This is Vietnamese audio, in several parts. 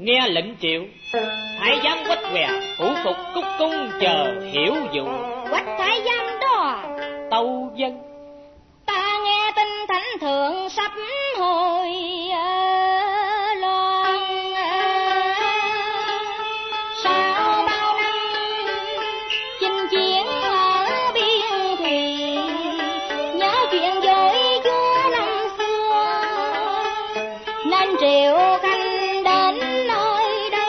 nghe lệnh triệu. Thái giám Quách Què phủ phục cúc cung chờ hiểu dụ. Quách thái giám đó tâu dân. Ta nghe tin thánh thượng sắp hồi loan. Sau bao năm chinh chiến ở biên thùy, nhớ chuyện dối chúa năm xưa, nên triệu khanh đến nơi đây.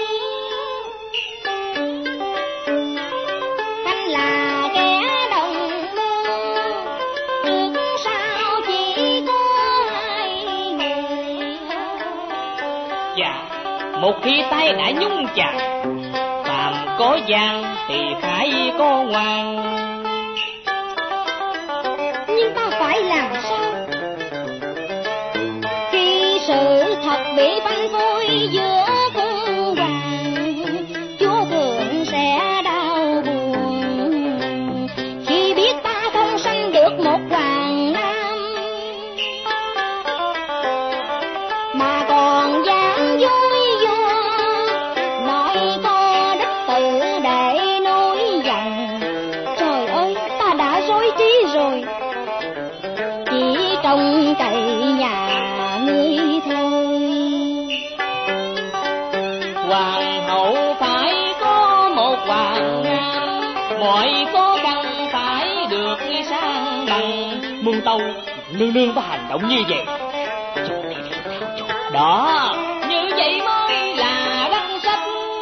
Khanh là kẻ đồng mưu, trước sau chỉ có hai người. Dạ, một khi tay đã nhúng chặt, phàm có gian thì phải có ngoan. Nhưng ta phải làm sao khi sự thật bị phanh phui giữa cung hoàng? Chúa thượng sẽ đau buồn khi biết ta không sanh được một hoàng nam, mà còn dám vui vua nói có đất tự để nối dòng. Trời ơi, ta đã rối trí rồi, chỉ trông cậy nhà ngươi thôi. Hoàng hậu phải có một hoàng nam, mọi khó khăn phải được sang bằng. Muôn tâu nương nương có hành động như vậy. Đó, như vậy mới là đắc sách.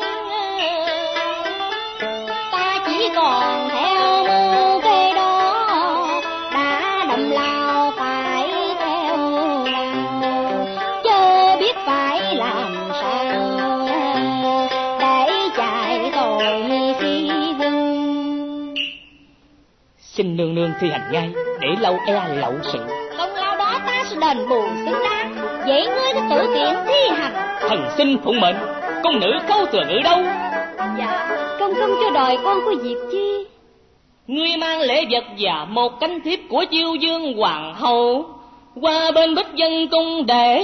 Ta chỉ còn theo mưu kế đó, đã đầm lao phải theo lao, chớ biết phải làm sao để chạy tội phi quân. Xin nương nương thi hành ngay, để lâu e lậu sự. Công lao đó ta sẽ đền bù xứng đáng, vậy ngươi cứ tự tiện thi hành. Thần xin phụng mệnh. Công nữ Câu Thừa Ngữ đâu? Dạ, công cho đòi con có việc chi? Ngươi mang lễ vật và một cánh thiếp của Chiêu Dương hoàng hậu qua bên Bích Dân cung để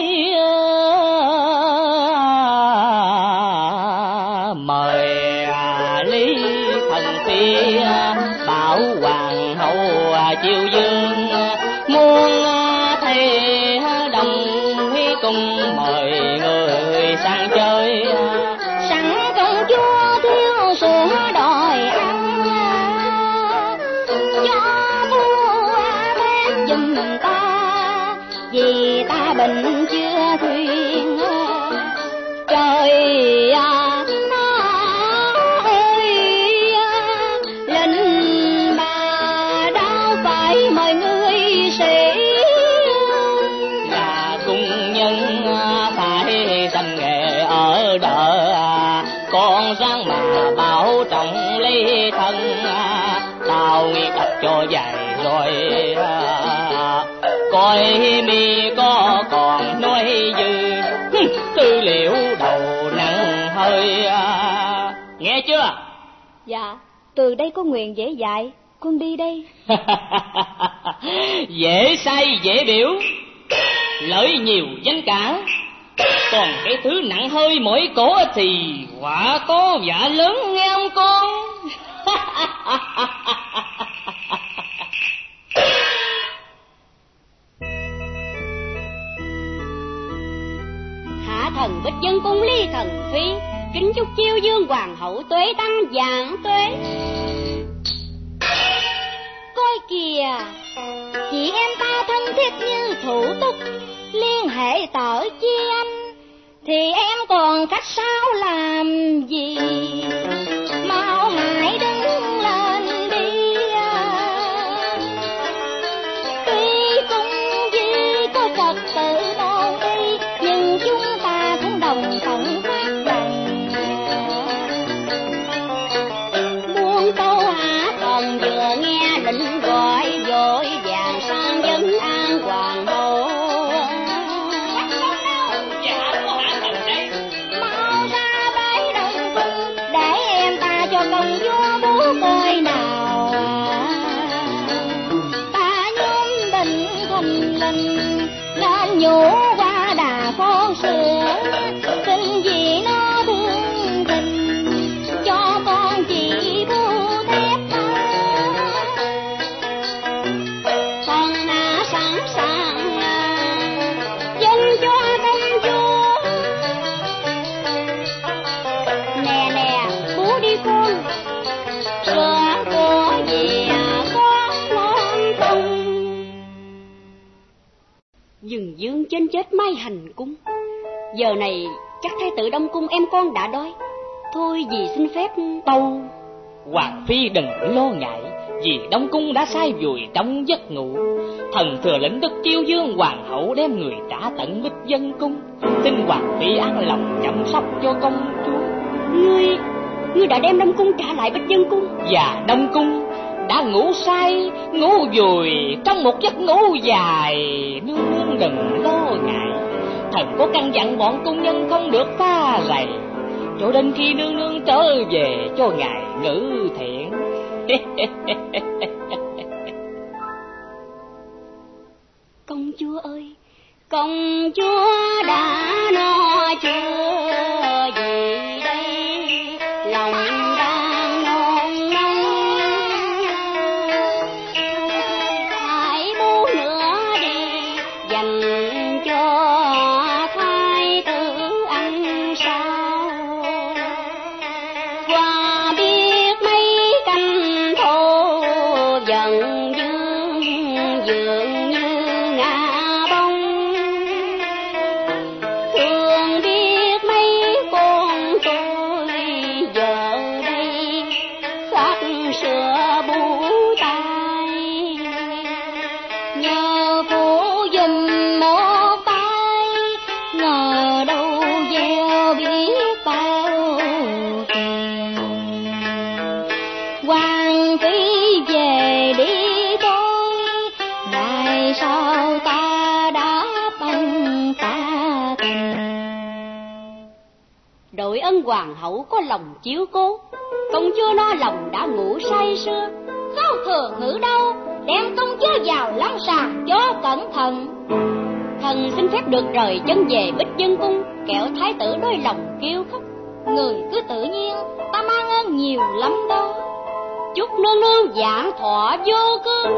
mời Lý thần phi bảo hoàng hậu Chiêu Dương muốn thầy đồng cùng mời người sang chơi. Sẵn công chúa thiếu sữa đòi ăn, cho mua bếp giùm ta, vì ta bệnh chưa thuyền. Trời lệnh bà đâu phải mời ngươi sĩ, là cung nhân phải dành nghề ở đợ. Con ráng mà bảo trọng lấy thân, tao nghĩ đập cho dài rồi. Coi mi có còn nói dư, tư liệu đầu nặng hơi. Nghe chưa? Dạ, từ đây có nguyện dễ dạy, con đi đây. Dễ say dễ biểu, lợi nhiều danh cả. Còn cái thứ nặng hơi mỗi cổ thì quả có vả lớn nghe ông con. Hạ thần Bích Dân cung Ly thần phi kính chúc Chiêu Dương hoàng hậu tuế tăng vạn tuế. Coi kìa, chị em ta thân thiết như thủ túc, liên hệ tở chi anh, thì em còn cách sao làm gì? Mau hãy đứng lên đi. Tuy cung di có trật tự đôi đi, nhưng chúng ta cũng đồng phận phát đồng. Muôn câu hạ thần vừa nghe lệnh gọi, vội vàng sang dân an hoàng hậu. Mau ra bái đồng cung, để em ta cho công chúa bố coi nào. Ta nhóm bệnh thình lình, nên nhủ qua đà con sữa, xin gì nó dừng dương trên chết mai hành cung. Giờ này chắc thái tử Đông Cung em con đã đói. Thôi dì xin phép tâu. Hoàng phi đừng lo ngại, vì Đông Cung đã say vùi trong giấc ngủ. Thần thừa lệnh Đức Chiêu Dương hoàng hậu đem người trả tận Bích Dân Cung. Xin hoàng phi an lòng chăm sóc cho công chúa. Ngươi đã đem Đông Cung trả lại Bích Dân Cung? Và Đông Cung đã ngủ say, ngủ vùi trong một giấc ngủ dài. Nương nương đừng lo ngại, thần có căn dặn bọn cung nhân không được phá rầy, cho đến khi nương nương trở về cho ngài ngự thiện. Công chúa ơi, công chúa đã no chưa gì đây, lòng đang nôn nóng. Hãy bu nữa đi, dành cho thái tử ăn sao. Qua biết mấy canh thô dần dương dường như ngã bông. Thương biết mấy con tôi giờ đây khát sữa bú tay. Nhờ phụ giùm một tay, ngờ đâu gieo biết bao tiền. Hoàng phi về đi thôi, ngày sau ta đã bằng ta tình. Đội ân hoàng hậu có lòng chiếu cố, công chúa no lòng đã ngủ say sưa. Không thừa ngữ đâu, đem công chúa vào lăng sàng cho cẩn thận. Thần xin phép được rời chân về Bích Dân Cung, kẻo thái tử đôi lòng kêu khóc. Người cứ tự nhiên, ta mang ơn nhiều lắm đâu. Chúc nương nương vạn thọ vô cương.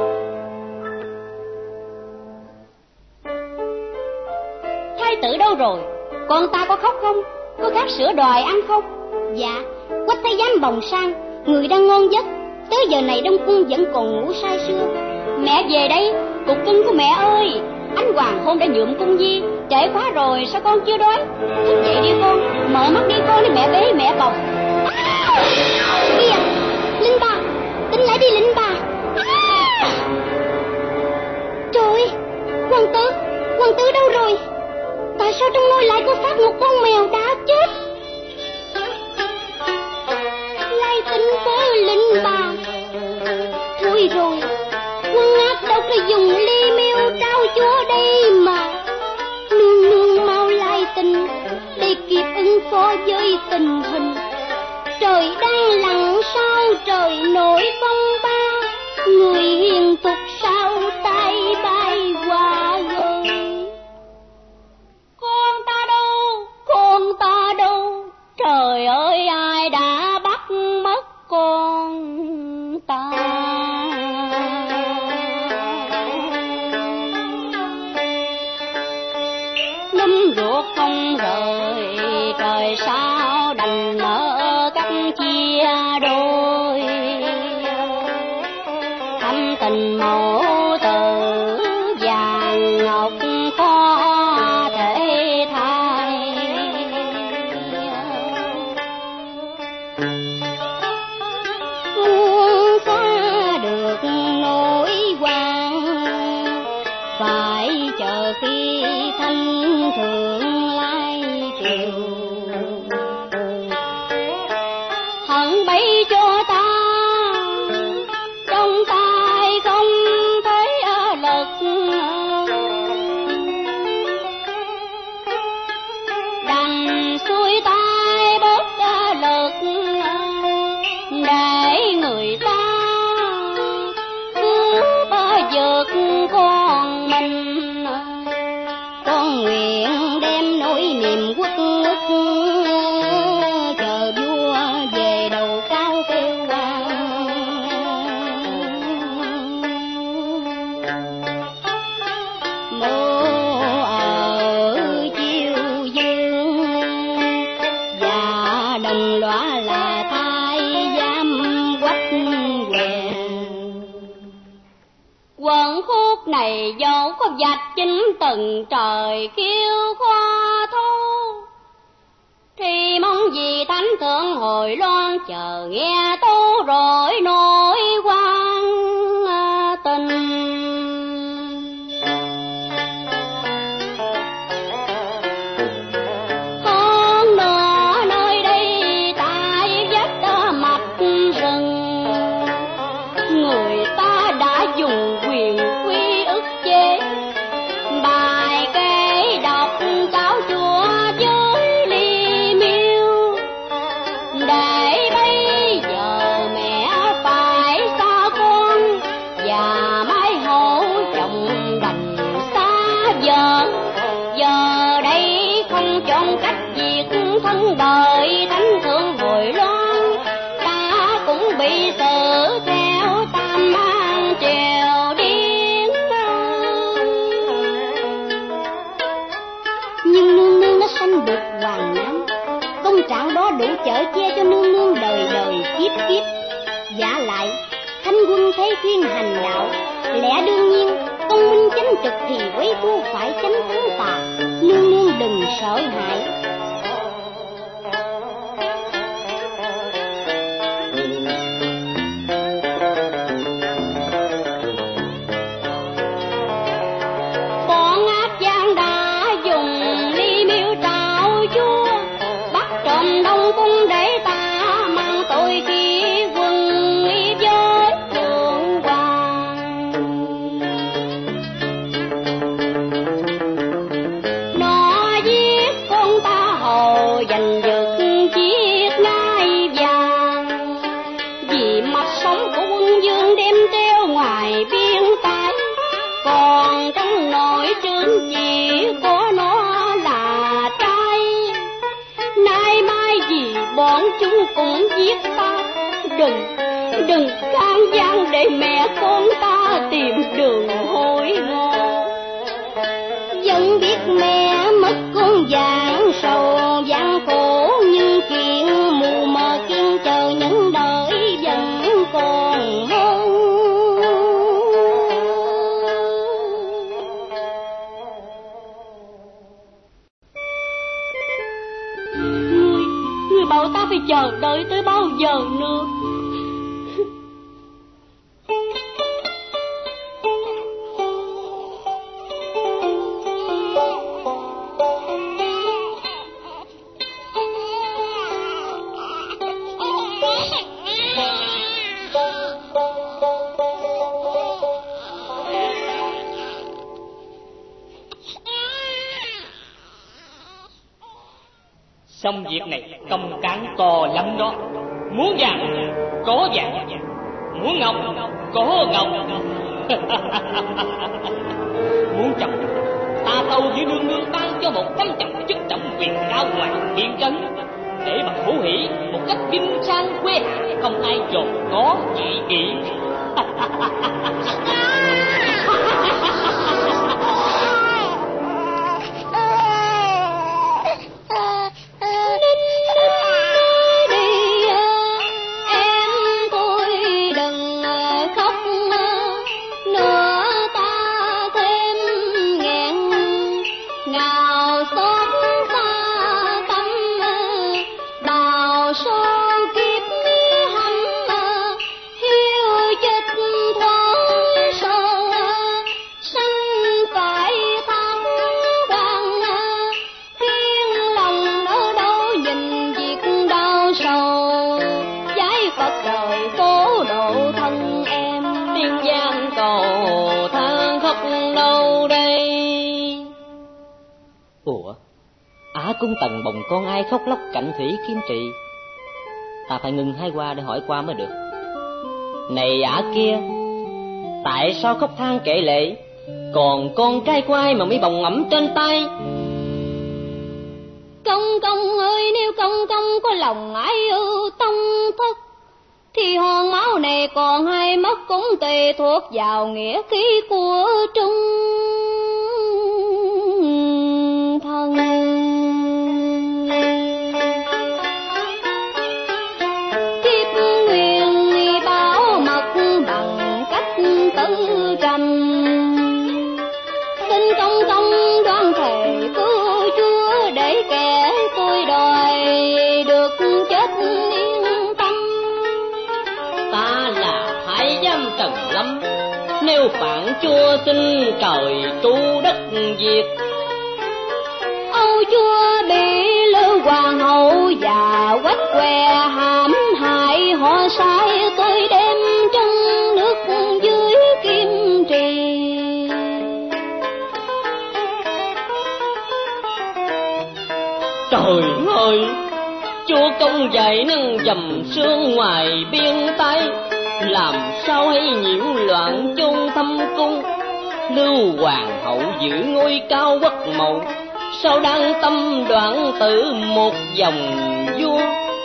Thái tử đâu rồi? Con ta có khóc không? Có khát sữa đòi ăn không? Dạ, Quách thái giám bồng sang, người đang ngon giấc. Tới giờ này Đông Cung vẫn còn ngủ say sưa. Mẹ về đây, cục cưng của mẹ ơi. Ánh hoàng hôn đã nhuộm cung di, trễ quá rồi sao con chưa đói? Thức dậy đi con, mở mắt đi con, để mẹ bế mẹ bồng. Kìa, Linh bà, tỉnh lại đi Linh bà. Trời ơi, hoàng tử đâu rồi? Tại sao trong ngôi lại có phát một con mèo đã chết? Lai tinh với Linh bà. Thôi rồi, quân ác đâu có dùng ly miêu trao chúa đây mà. Nương nương mau lai tinh để kịp ứng phó với tình hình. Trời đang lặng sao trời nổi phong ba, người hiền phục sao tay bay qua rồi. Con ta đâu? Trời ơi, ai đã bắt mất con ta? Nấm ruột không rời, trời sao đành nỡ cắt chia đôi. Thâm tình mẫu tử vàng ngọc khó thể thay. Muốn xóa được nỗi quan, phải chờ khi thanh thượng lai triều. Hận bấy cho ta, trong tay không thấy lực. Đành xuôi tay bớt lực, để người ta cứu vượt con mình. Con nguyện đem nỗi niềm quốc ức, chờ vua về đầu cao kêu vang. Mô ở chiêu dương, và đồng lõa là thái giám Quách Què. Quần khúc này này dẫu có vạch chính từng trời kêu khoa thô, thì mong gì thánh thượng hồi loan chờ nghe tố rồi nỗi quan tình. Hơn nữa nơi đây tại vách mặt rừng, người ta đã dùng quyền quy ức chế, bài kể đọc cháu chùa với ly miêu, để bây giờ mẹ phải xa con và mái hổ chồng đành xa vợ. Giờ đây không chọn cách việc thân đời thánh thượng hồi loan, ta cũng bị xử theo tam mang triều điên. Nhưng nương nương đã sanh được hoàng nam, công trạng đó đủ chở che cho nương nương đời đời kiếp kiếp. Giả lại thánh quân thấy thiên hành đạo, lẽ đương nhiên công minh chánh trực thì quý phu phải chánh thắng tà. Nương nương đừng sợ hãi. Bọn ác gian đã dùng ly miêu trạo chúa, bắt trộm đông cung để ta mang tội khi quân y với vương hoàng. Nó giết con ta hồ giành giật chiếc ngai vàng, vì mặt sống của quân dương đem treo ngoài biên tái, còn trong nội trướng chỉ có nó là trai. Nay mai vì bọn chúng cũng giết ta, đừng can gian để mẹ con ta tìm đường hồi ngộ. Vẫn biết mẹ mất con vàng sầu vàng khổ, nhưng chuyện mù mờ kiên chờ những đời vẫn còn hơn. Người bảo ta phải chờ đợi tới bao giờ nữa? Xong việc này công cán to lắm đó. Muốn vàng có vàng, muốn ngọc có ngọc. Muốn chồng ta tâu với nương nương ban cho một tấm chồng chức trọng quyền cao ngoài thiên trấn, để mà hữu hỷ một cách vinh sang quê hạ, không ai dồn có dị kỷ. Cung Tần bồng con ai khóc lóc cạnh thủy Kim Trị. Ta phải ngừng hai qua để hỏi qua mới được. Này ả kia, tại sao khóc than kể lệ, còn con trai của ai mà mới bồng ngẫm trên tay? Công công ơi, nếu công công có lòng ái ưu tông thất, thì hòn máu này còn hay mất cũng tùy thuộc vào nghĩa khí của trung thân. Kiếp nguyên bảo mật bằng cách tư trầm, thề cứu Chúa để kẻ tôi đòi được chết yên tâm. Ta là Thái Giám Trần Lâm, nếu phản Chúa xin trời tru đất diệt. Âu Chúa bị Lư Hoàng hậu và Quách què hãm hại, họ sai tôi đem chân nước dưới kim trì. Trời ơi, Chúa công dạy nâng dầm sương ngoài biên Tây, làm sao hay nhiễu loạn chôn thâm cung. Lưu Hoàng hậu giữ ngôi cao quốc mẫu, sao đang tâm đoạn tử một dòng vua.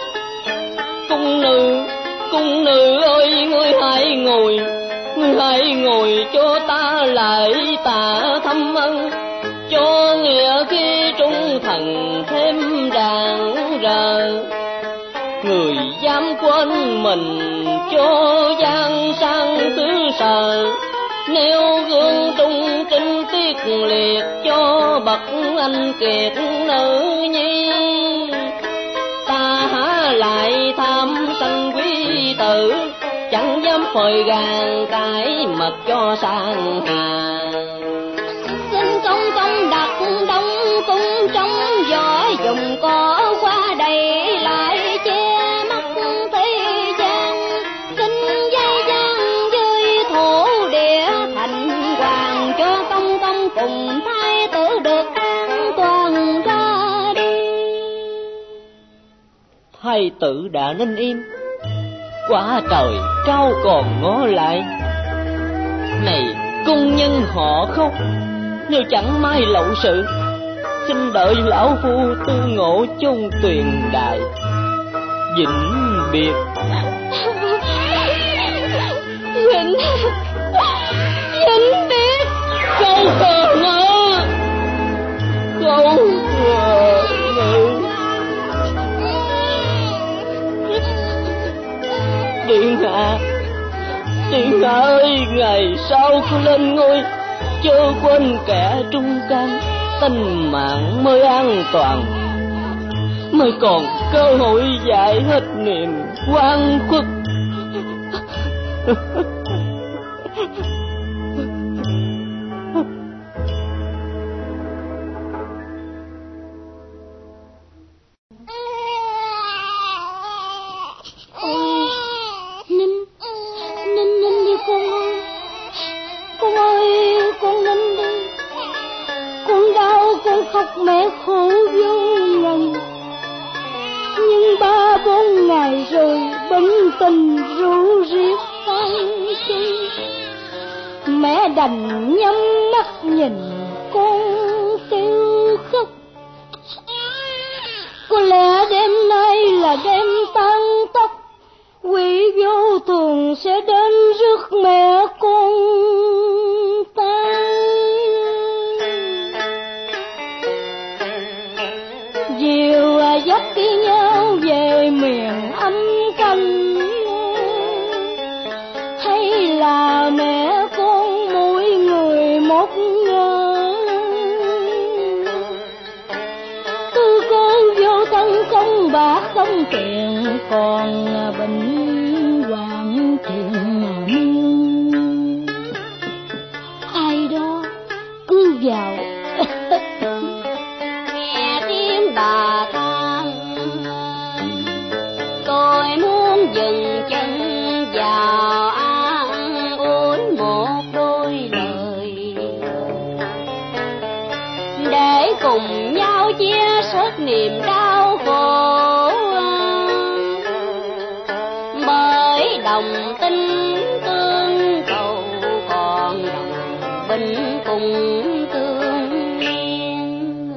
Cung nữ ơi, ngươi hãy ngồi cho ta lại tạ thâm ân, cho nghĩa khi trung thần thêm rạng rỡ. Người dám quên mình cho gian sang xứ sở, nếu gương trung trinh tiết liệt cho bậc anh kiệt nữ nhi. Ta há lại tham sân quý tử, chẳng dám phơi gàn cái mật cho sang hà. Xin công đặt đông cung trong gió dùng có qua đây lại che mắt thế gian. Xin dây gian dưới thổ địa thành hoàng, cho công cùng thái tử được an toàn ra đi. Thái tử đã nên im, quả trời trao còn ngó lại. Này cung nhân họ khóc, nếu chẳng may lậu sự, xin đợi lão phu tư ngộ chung tuyền đại. Vĩnh biệt. Vĩnh biệt. Câu cờ ngỡ, câu cờ ngỡ. Điện hạ ơi, ngày sau không lên ngôi, chớ quên kẻ trung can, tình mạng mới an toàn, mới còn cơ hội giải hết niềm oan khuất. Mẹ khổ vô ngần, nhưng 3-4 ngày rồi bệnh tình ru riết tay chân. Mẹ đành nhắm mắt nhìn con kêu khóc. Có lẽ đêm nay là đêm tan tóc, quỷ vô thường sẽ đến rước mẹ con ta. Diều dắt đi nhau về miền âm canh, hay là mẹ con mỗi người một ngờ. Tư con vô thân không bạc không kiện, còn bệnh hoạn thiện miên. Ai đó cứ vào bà than, tôi muốn dừng chân vào an ủi một đôi lời, để cùng nhau chia sẻ niềm đau khổ. Bởi đồng tình tương cầu, còn đồng binh cùng tương liên.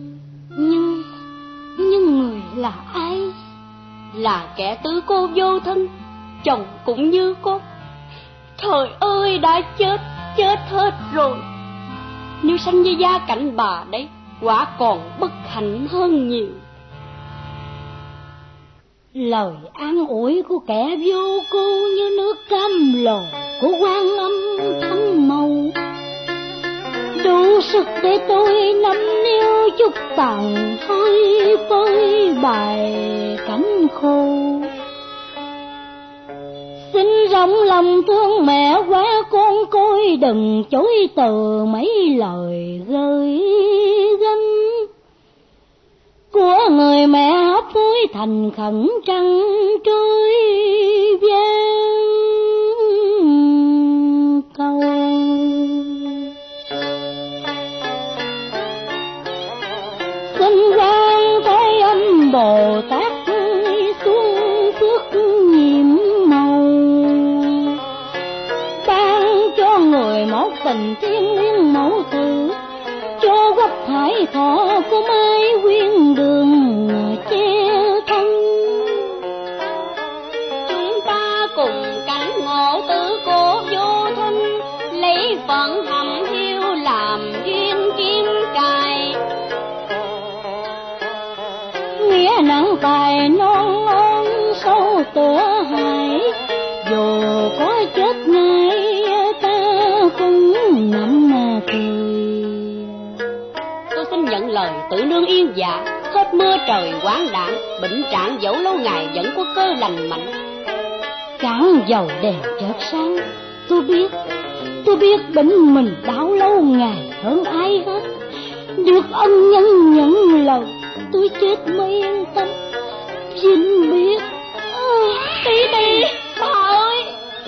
Nhưng người là ai? Là kẻ tứ cô vô thân, chồng cũng như con. Trời ơi, đã chết hết rồi. Nếu sanh với gia cảnh bà đấy, quả còn bất hạnh hơn nhiều. Lời an ủi của kẻ vô cô như nước cam lồ của Quan Âm Thánh Mẫu, đủ sức để tôi nắm níu chút tàn hơi với bài cánh khô. Xin rộng lòng thương mẹ quá con coi, đừng chối từ mấy lời gơi gắm của người mẹ hấp hối thành khẩn trăng trôi vang câu. Xin quan Thế Âm Bồ Tát xuống phước nhiệm màu, ban cho người một tình thiên liêng mẫu tử, cho quách hải thọ có mái quyên đường che thân. Chúng ta cùng cảnh ngộ tử cô vô thân, lấy phận thầm hiu làm duyên kim cài. Nghĩa nặng tài non ơn sâu tựa hải, dù có chết ngay ta cũng nằm mà cười. Tôi xin nhận lời tự nương yên dạ, hết mưa trời quán đạn, bệnh trạng dẫu lâu ngày vẫn có cơ lành mạnh. Cạn dầu đèn chợt sáng, tôi biết bệnh mình đau lâu ngày hơn ai hết. Được ân nhân nhận lời, tôi chết mới yên tâm. Vinh biết Tí bà ơi,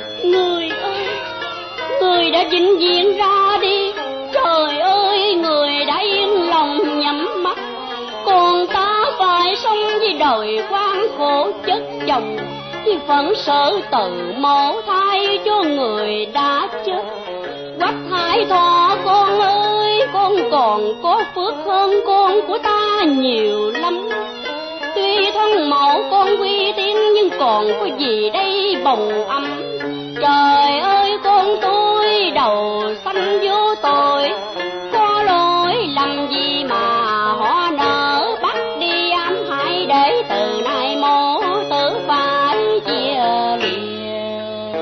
người đã vĩnh viễn ra đi. Trời ơi, người đã yên lòng nhắm mắt, còn ta phải sống với đời quan khổ chất chồng, thì phận sở tự mổ thai cho người đã chết. Quách Hải Thọ con ơi, con còn có phước hơn con của ta nhiều lắm. Tuy thân mẫu con uy tín nhưng còn có gì đây bồng âm. Trời ơi, con tôi đầu xanh vô tội, có lỗi lầm gì mà họ nỡ bắt đi ám hại, để từ nay mẫu tử phải chia lìa.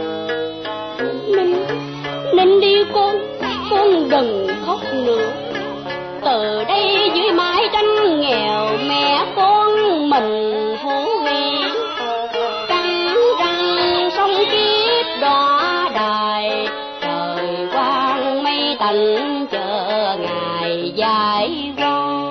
Nên đi con đừng khóc nữa. Từ đây dưới mái tranh nghèo mẹ con mình hú hí, căng răng sông kiếp đọa đài. Trời quang mây tạnh chờ ngày giải vong.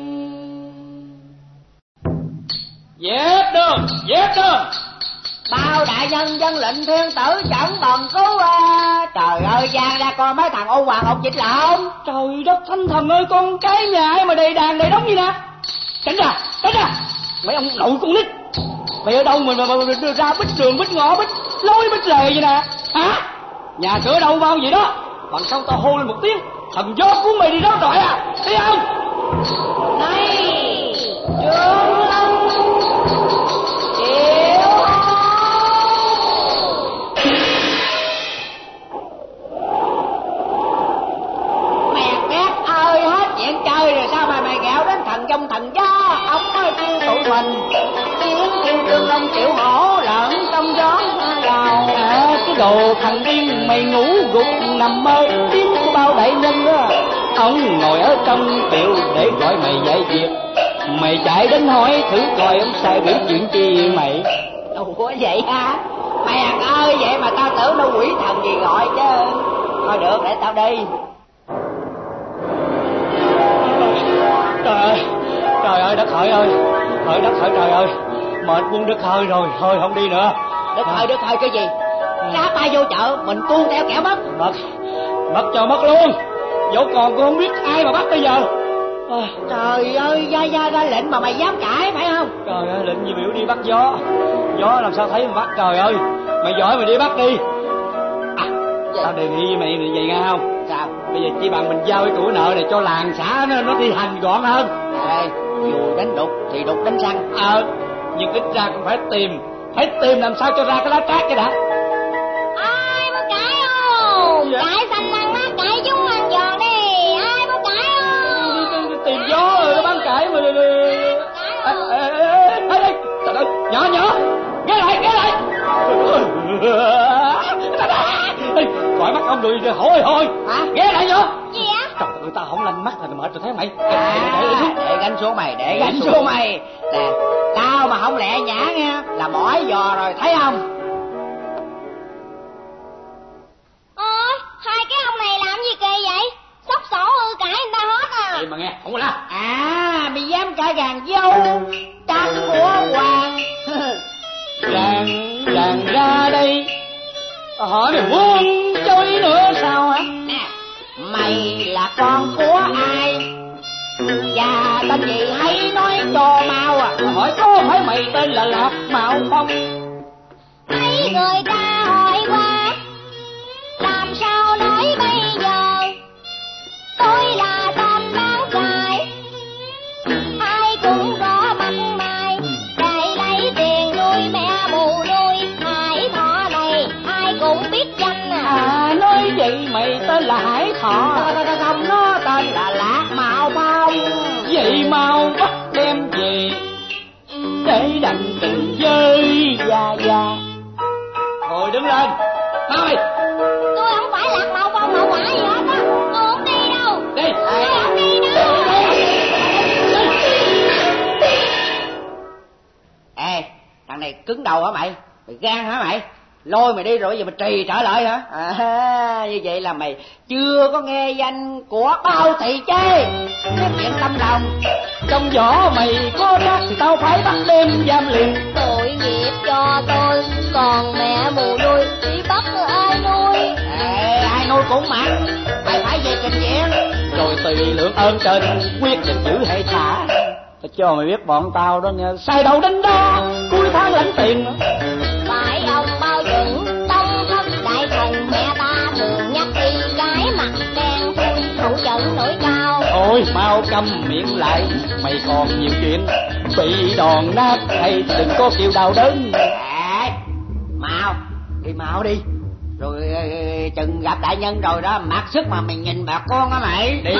Dẹp đường. Bao đại nhân dân lệnh thiên tử chẳng bần cứu Trời ơi, gian ra coi mấy thằng ô hoàng ột dịch lộn. Trời đất thánh thần ơi, con cái nhà ai mà đầy đàn đầy đống gì nè. Tránh ra. Mấy ông nội con nít, mày ở đâu mà đưa ra bích đường bích ngõ bích lối bích lề vậy nè hả? Nhà cửa đâu bao vậy đó, bằng sao tao hô lên một tiếng thần gió cuốn mày đi đó rồi à, thấy không? Này Trương Long chịu mẹ ơi, hết chuyện chơi rồi sao mà mày ghẹo đến thần trong thần gió. Ông nói kêu tụi mình tiếng kêu Trương Long chịu hổ lợn trong gió lào. Cái đồ thằng điên mày ngủ gục nằm mơ tiếng của bao đại nhân đó. Ông ngồi ở trong tiệu để gọi mày dạy việc, mày chạy đến hỏi thử coi ông sai biểu chuyện chi mày. Đâu có vậy hả? Mẹ ơi, vậy mà tao tưởng đâu quỷ thần gì gọi chứ. Thôi được, để tao đi. Trời ơi đất hỡi ơi, hỡi đất hỡi trời ơi, mệt quân đất hơi rồi, thôi không đi nữa. Đất hơi cái gì? Giá tay vô chợ mình tuôn theo kẻo mất. Mất cho mất luôn, dẫu còn cũng không biết ai mà bắt bây giờ. Trời ơi, gia ra lệnh mà mày dám cãi phải không? Trời ơi, lệnh gì biểu đi bắt gió làm sao thấy mà bắt. Trời ơi, mày giỏi mày đi bắt đi. Tao đề nghị với mày vậy nghe không? Sao? Bây giờ chỉ bằng mình giao cái của nợ này cho làng xã nó thi hành gọn hơn. Dù đánh đục thì đục đánh xăng. Nhưng ít ra cũng phải tìm làm sao cho ra cái lá trát cái đã. Ai muốn cãi không? Dạ. Cãi xanh ăn mắt, cãi chúng ăn giò đi. Ai muốn cãi không? Tìm gió rồi nó bán cãi mà. Trời ơi, nhỏ ghé lại. Khỏi mắt ông đùi hôi. Hả? Ghé lại nhỏ. Gì á? Trời người ta không lanh mắt là mệt rồi thấy mày. Để gánh xuống mày, để gánh xuống mày. Nè, tao mà không lẹ nhã nha là mỏi giò rồi, thấy không? Ôi, hai cái ông này làm gì kỳ vậy? Sóc sổ hư cãi người ta hết à. Ê mà nghe, không có la. Mày dám cãi gàn dâu trắng của hoàng. Gàn ra đây. Hỏi mày buông chơi nữa sao hả? Nè, mày là con của ai? Và tên gì hãy nói cho mau à. Hỏi có phải mày tên là Lạc Mạo Phong? Thấy người ta hỏi qua, làm sao nói bây giờ? Tôi là tên bán trai, ai cũng rõ mặt mày, để lấy tiền nuôi mẹ mù nuôi. Hải Thọ này ai cũng biết danh à. Nói vậy mày tên là Hải Thọ. Không, nó tên là Lạc Mạo Phong. Vậy mau bắt đem về để đành tình với Gia. Thôi đứng lên, mau mày. Tôi không phải Lạc Mạo Phong hậu quả gì hết á. Tôi không đi đâu. Đi. Tôi không đi đâu. Ê, thằng này cứng đầu hả mày? Mày gan hả mày? Lôi mày đi rồi giờ mày trì trở lại hả? Như vậy là mày chưa có nghe danh của Bao Thị Chê. Cái chuyện tâm lòng. Trong vỏ mày có rác thì tao phải bắt đem giam liền. Tội nghiệp cho tôi, còn mẹ mù nuôi chỉ bắt ai nuôi? Ai nuôi cũng mặc. Mày phải về trình diện. Rồi tùy lượng ơn trên quyết định giữ hay thả. Tao cho mày biết bọn tao đó nghe, xài đầu đánh đó, cuối tháng lãnh tiền. Phải ông Bao Chuẩn, tông thất đại thần, mẹ ta thường nhắc đi cái mặt đen thui, thủ trận nổi cao. Ôi mau câm miệng lại, mày còn nhiều chuyện, bị đòn nát hay đừng có chịu đau đớn. Mau, đi mau đi. Rồi chừng gặp đại nhân rồi đó, mặc sức mà mày nhìn bà con á mày. Đi.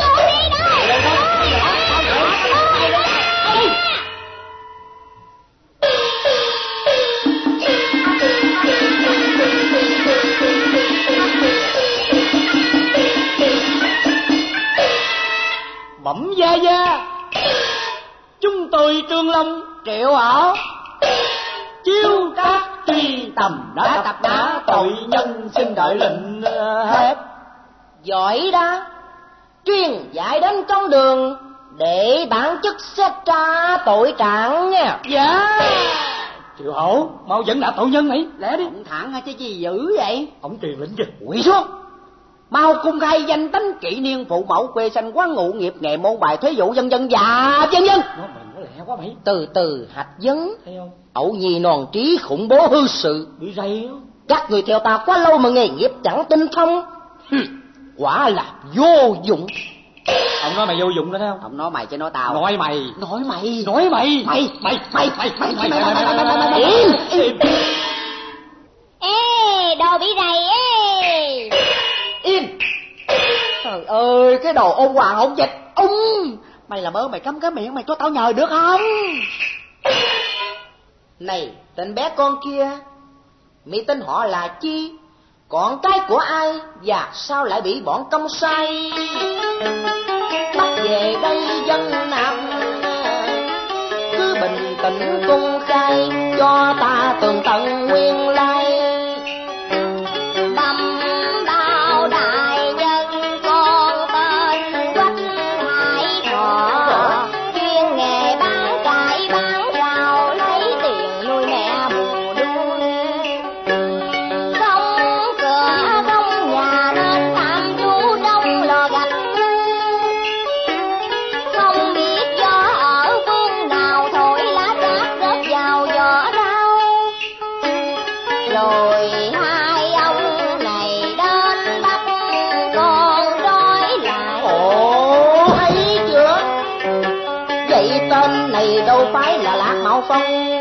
Bẩm gia, chúng tôi Trương Long Triệu Hổ chiêu các truy tầm đã tập đã tội nhân, xin đợi lệnh hết. giỏi đó, truyền dạy đến con đường để bản chức xét tra tội trạng nha. Dạ. Triệu Hổ, mau dẫn lại tội nhân này, lẽ đi. Ông thẳng chứ gì dữ vậy? Ông truyền lệnh gì? Quỳ xuống. Mau cung khai danh tính, kỷ niên, phụ mẫu, quê sanh, quán ngụ, nghiệp nghề, môn bài, thuế vụ, vân vân và vân vân. Nó lẹ quá mày. Từ từ hạch vấn. Thấy không? Ẩu nhi non trí khủng bố hư sự. Bị dây đó. Các người theo ta quá lâu mà nghề nghiệp chẳng tinh thông. Quả là vô dụng. Ông nói mày vô dụng đó thấy không? Ông nói mày chứ nói tao. Nói mày. Nói mày. Nói mày. Mày. Im. Ê, đồ bị rầy ê. Im. Trời ơi, cái đồ ôn hoàng hỗn dịch. Mày làm ơn mày cấm cái miệng mày cho tao nhờ được không? Này, tên bé con kia, mi tên họ là chi? Con cái của ai và sao lại bị bọn công sai bắt về đây dân nam? Cứ bình tĩnh công khai cho ta tường tận nguyên lai. Bẩm báo đại nhân, con tên Quách Hải Thọ, chuyên nghề bán cải bán rau, lấy tiền nuôi mẹ mù nuôi. Không cửa không nhà nên tạm trú trong lò gạch. Không biết gió ở phương nào thổi lá rác rớt vào vỏ rau. Rồi hai ông này đến bắt con trói lại. Ồ, thấy chưa? Vậy tên này đâu phải là Lạc Mạo Phong.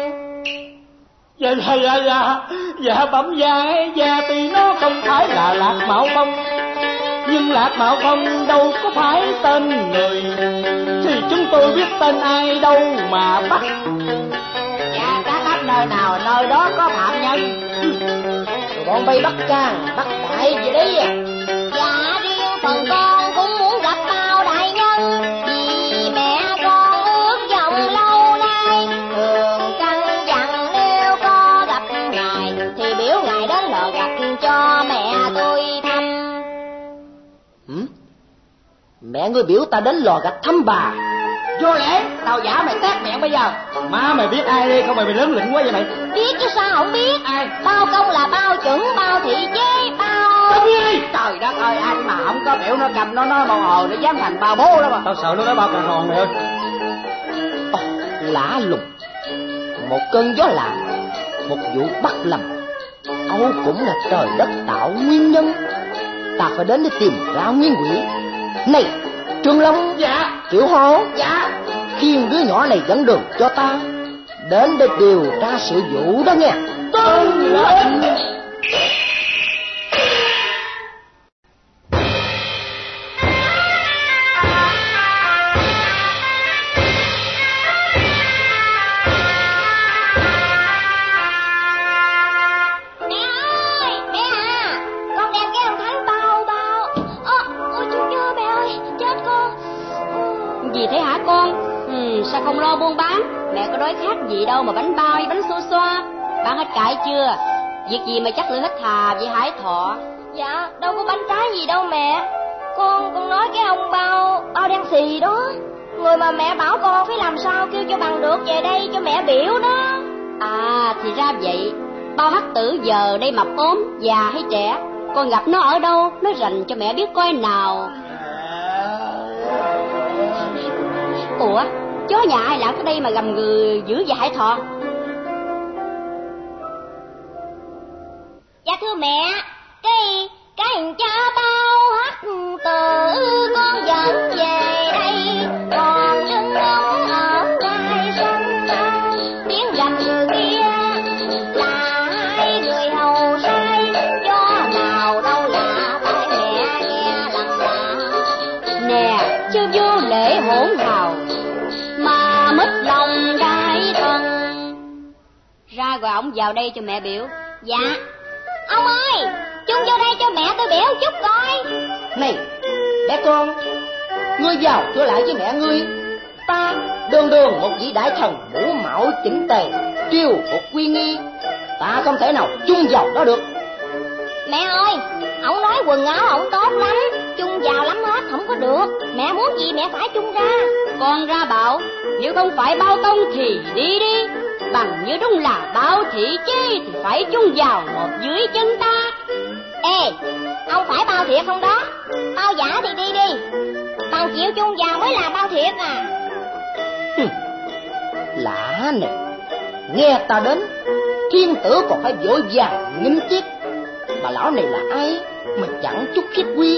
Dạ bẩm gia tuy nó không phải là Lạc Mạo Phong, nhưng Lạc Mạo Phong đâu có phải tên người, thì chúng tôi biết tên ai đâu mà bắt. Dạ, các khắp nơi nào nơi đó có phạm nhân. Rồi bọn bay bắt can, bắt đại gì đấy à? Dạ riêng phần con cũng muốn gặp mẹ ngươi biểu ta đến lò gạch thăm bà. Vô lễ, tao giả mày tát miệng bây giờ. Má mày biết ai đi, không mày lớn lĩnh quá vậy mày. Biết chứ sao không biết. Ai? Bao công là bao chuẩn, bao thị chế, bao... Trời đất ơi, anh mà không có biểu nó cầm nó nói bao hồ, nó dám thành bao bố đó mà. Tao sợ nó nói bao càng hòn mày ơi. Lạ lùng. Một cơn gió lạ, một vụ bắt lầm, Âu cũng là trời đất tạo nguyên nhân. Ta phải đến để tìm ra nguyên quỷ. Này Trường Long. Dạ. Triệu Hổ. Dạ. Khiêng đứa nhỏ này dẫn đường cho ta, đến để điều tra sự vụ đó nghe. Tuân lệnh. Sao không lo buôn bán? Mẹ có đói khát gì đâu mà bánh bao hay bánh xô xoa. Bán hết cải chưa? Việc gì mà chắc lưỡi hết thà với Hải Thọ? Dạ đâu có bánh trái gì đâu mẹ. Con nói cái ông bao đen xì đó, người mà mẹ bảo con phải làm sao kêu cho bằng được về đây cho mẹ biểu đó. À thì ra vậy. Bao Hắc Tử giờ đây mập ốm, già hay trẻ? Con gặp nó ở đâu? Nói rành cho mẹ biết coi nào. Ủa, chó nhà ai lạc ở đây mà gầm gừ dữ vậy Hải Thọ? Dạ thưa mẹ, cái cha bao Hắc Tử con dẫn về đây, còn lưng ngóng ở ngoài sân tiếng gầm gừ kia là hai người hầu sai, chó nào đâu lạ phải mẹ nghe lầm lạ. Nè, chứ vô lễ hỗn hào mà mất lòng đại thần. Ra gọi ổng vào đây cho mẹ biểu. Dạ. Ông ơi, chung vô đây cho mẹ tôi biểu chút coi. Này bé con, ngươi vào trở lại với mẹ ngươi. Ta đường đường một vị đại thần mũ mạo chỉnh tề, triều phục quy nghi, ta không thể nào chung vào đó được. Mẹ ơi, ổng nói quần áo ổng tốt lắm, chung vào lắm hết không có được. Mẹ muốn gì mẹ phải chung ra. Con ra bảo, nếu không phải bao công thì đi đi. Bằng như đúng là bao thị chế thì phải chung vào một dưới chân ta. Ê, ông phải bao thiệt không đó? Bao giả thì đi đi, bằng chịu chung vào mới là bao thiệt à. Lạ nè, nghe ta đến thiên tử còn phải vội vàng nghinh tiếp, mà lão này là ai mà chẳng chút khiết quy.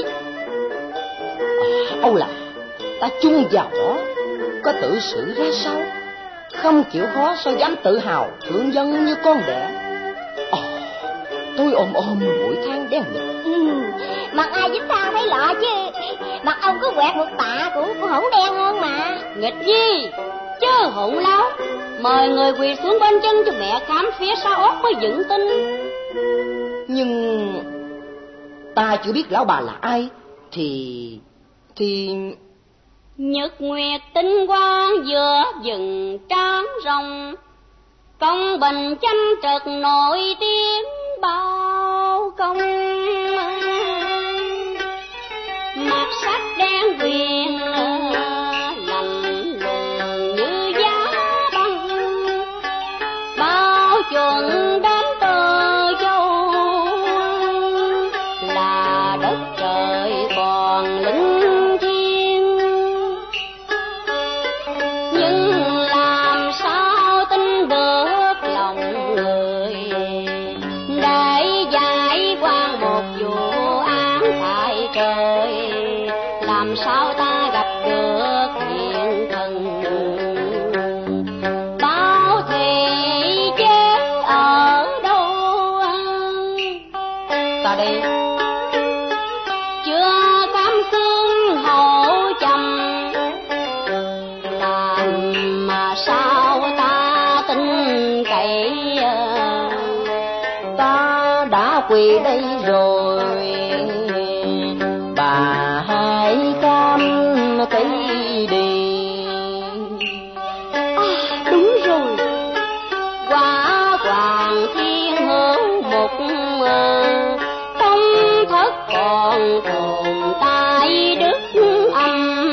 Âu là ta chung vào đó có tự xử ra sao? Không chịu khó sao dám tự hào thương dân như con đẻ. Tôi ôm buổi tháng đen nghịch. Mặt ai dính than thấy lọ chứ. Mặt ông cứ quẹt một tạ của hổng đen hơn mà. Nghịch gì chứ hỗn láo. Mời người quỳ xuống bên chân cho mẹ khám phía sau ốt mới dựng tin. Nhưng ta chưa biết lão bà là ai thì Nhật nguyệt tinh quang giữa rừng tráng rồng, công bình chăm trực nổi tiếng bao công. Mặt sắc đen quyền lạnh lùng như giá băng, bao chuẩn đến từ châu là đất trời còn linh thiêng. Nhưng làm sao tin được lòng người để giải qua một vụ án tại trời. Làm sao ta gặp được hiện thần bao thị chế ở đâu? ta đây Chưa cam xương hậu trầm, làm mà sao ta tin cậy. ta đã quỳ đây rồi, bà hãy cam cái đi. Đúng rồi, quả hoàng thiên hữu một công thất còn tồn tại đức âm.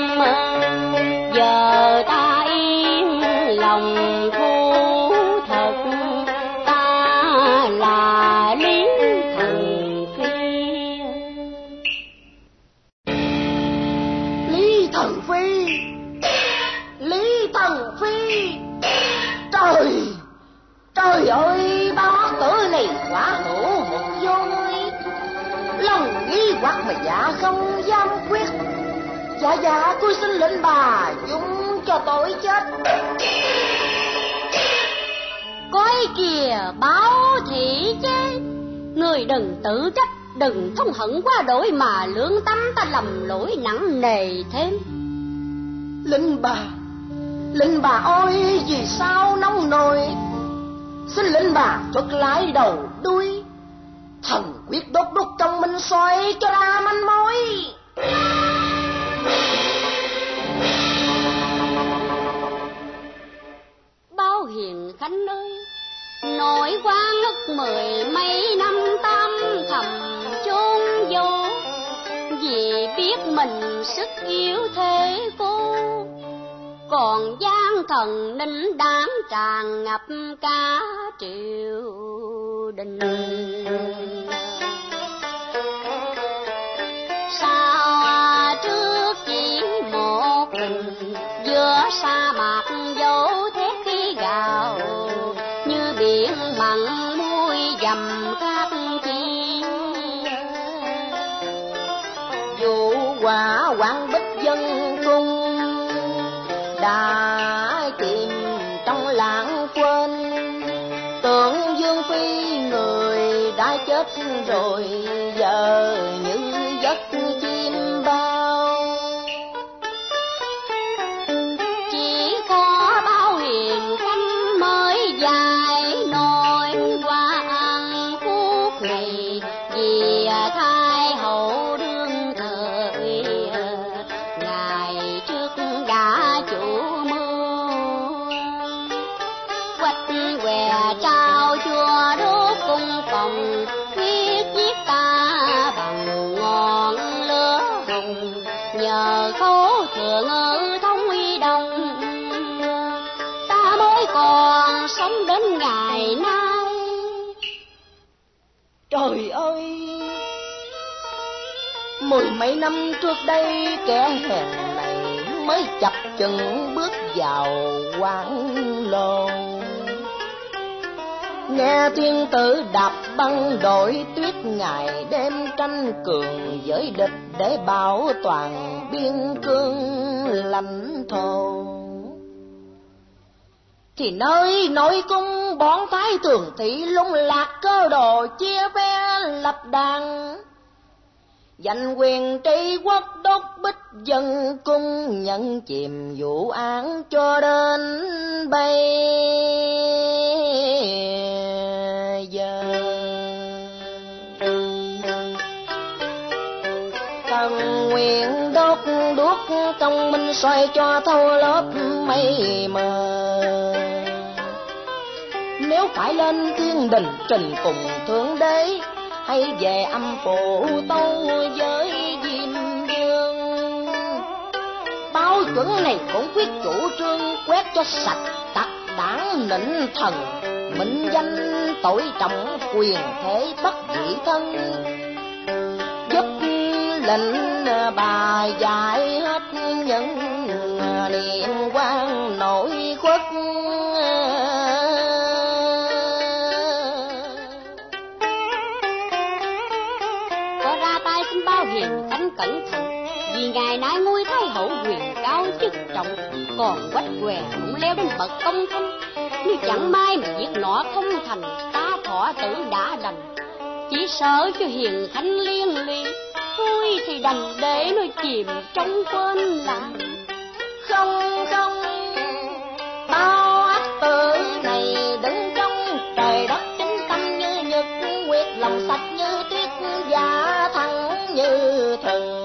Trời ơi, bao tử này quả hữu một vô ngươi, lòng nghi hoặc mà dạ không dám quyết. Dạ tôi xin lệnh bà dung cho tội chết. Coi kìa Báo Thị Chế, người đừng tự trách, đừng thông hận quá đổi mà lương tâm ta lầm lỗi nặng nề thêm. Lệnh bà ơi, vì sao nóng nổi, xin lệnh bà thuật lại đầu đuôi, thần quyết đốt trong minh xoay cho ra manh mối. Báo Hiền Khánh ơi, nổi qua ngất 10 mấy năm tam thầm chôn vô, vì biết mình sức yếu thế cô, còn gian thần ninh đám tràn ngập cả triều đình. Sao trước chỉ một mình giữa sa mạc dấu thét khí gào, như biển mặn muối dầm khác chi. Dù quả quảng bích dân cung đã chìm trong lãng quên, tưởng Dương Phi người đã chết rồi, giờ như giấc chim bao. Chỉ có Báo Hiền Khánh mới dài nổi qua ăn phút này, vì Thái hậu đương thời ngày trước đã chủ mưu, quách què trao chùa đốt cung phòng, quyết giết ta bằng ngọn lửa hồng, nhờ Khấu Thượng ở Thông Uy Đông ta mới còn sống đến ngày nay. Trời ơi, 10 mấy năm trước đây kẻ hèn này mới chập chừng bước vào quán lầu, nghe thiên tử đạp băng đội tuyết, ngày đêm tranh cường với địch để bảo toàn biên cương lãnh thổ. Thì nơi nội cung bọn thái thường thị lung lạc cơ đồ, chia phe lập đàn, giành quyền trị quốc đốt bích dân cung, nhận chìm vụ án cho đến bây giờ. Thần nguyện đốt đuốc trong minh xoay cho thâu lớp mây mờ, nếu phải lên thiên đình trình cùng thượng đế, hay về âm phủ tâu với Diêm Vương. Báo chuẩn này cũng quyết chủ trương quét cho sạch tặc đảng nịnh thần, mệnh danh tội trọng quyền thế bất dị thân, giúp lệnh bà giải hết những niệm quan nội khuất. Có ra tay xin Báo Hiền Khánh cẩn thận, vì ngày nay ngôi thái hậu quyền cao chức trọng, còn quách què cũng leo đến bậc công thanh. Nếu chẳng may mà việc nọ không thành, ta thọ tử đã đành, chỉ sợ cho Hiền Khánh liên lụy, thôi thì đành để nó chìm trong quên lãng. Không, bao ác tử này đứng trong trời đất chính tâm như nhật nguyệt, lòng sạch như tuyết, giả thẳng như thần.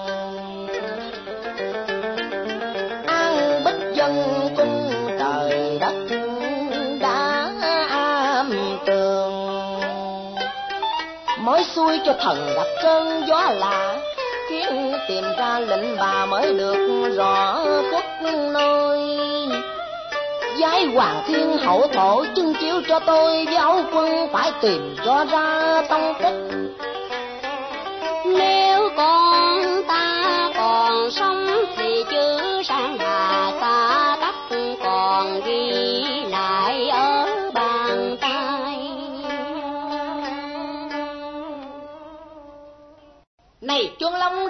An bích dân cung trời đất đã am tường, mới xui cho thần gặp cơn gió lạ, khiến tìm ra lệnh bà mới được rõ quốc nơi. Giái hoàng thiên hậu thổ chứng chiếu cho tôi với ấu quân, phải tìm cho ra tông tích. Nếu con ta còn sống thì chữ sang hà ta tắt còn ghi lại ở bàn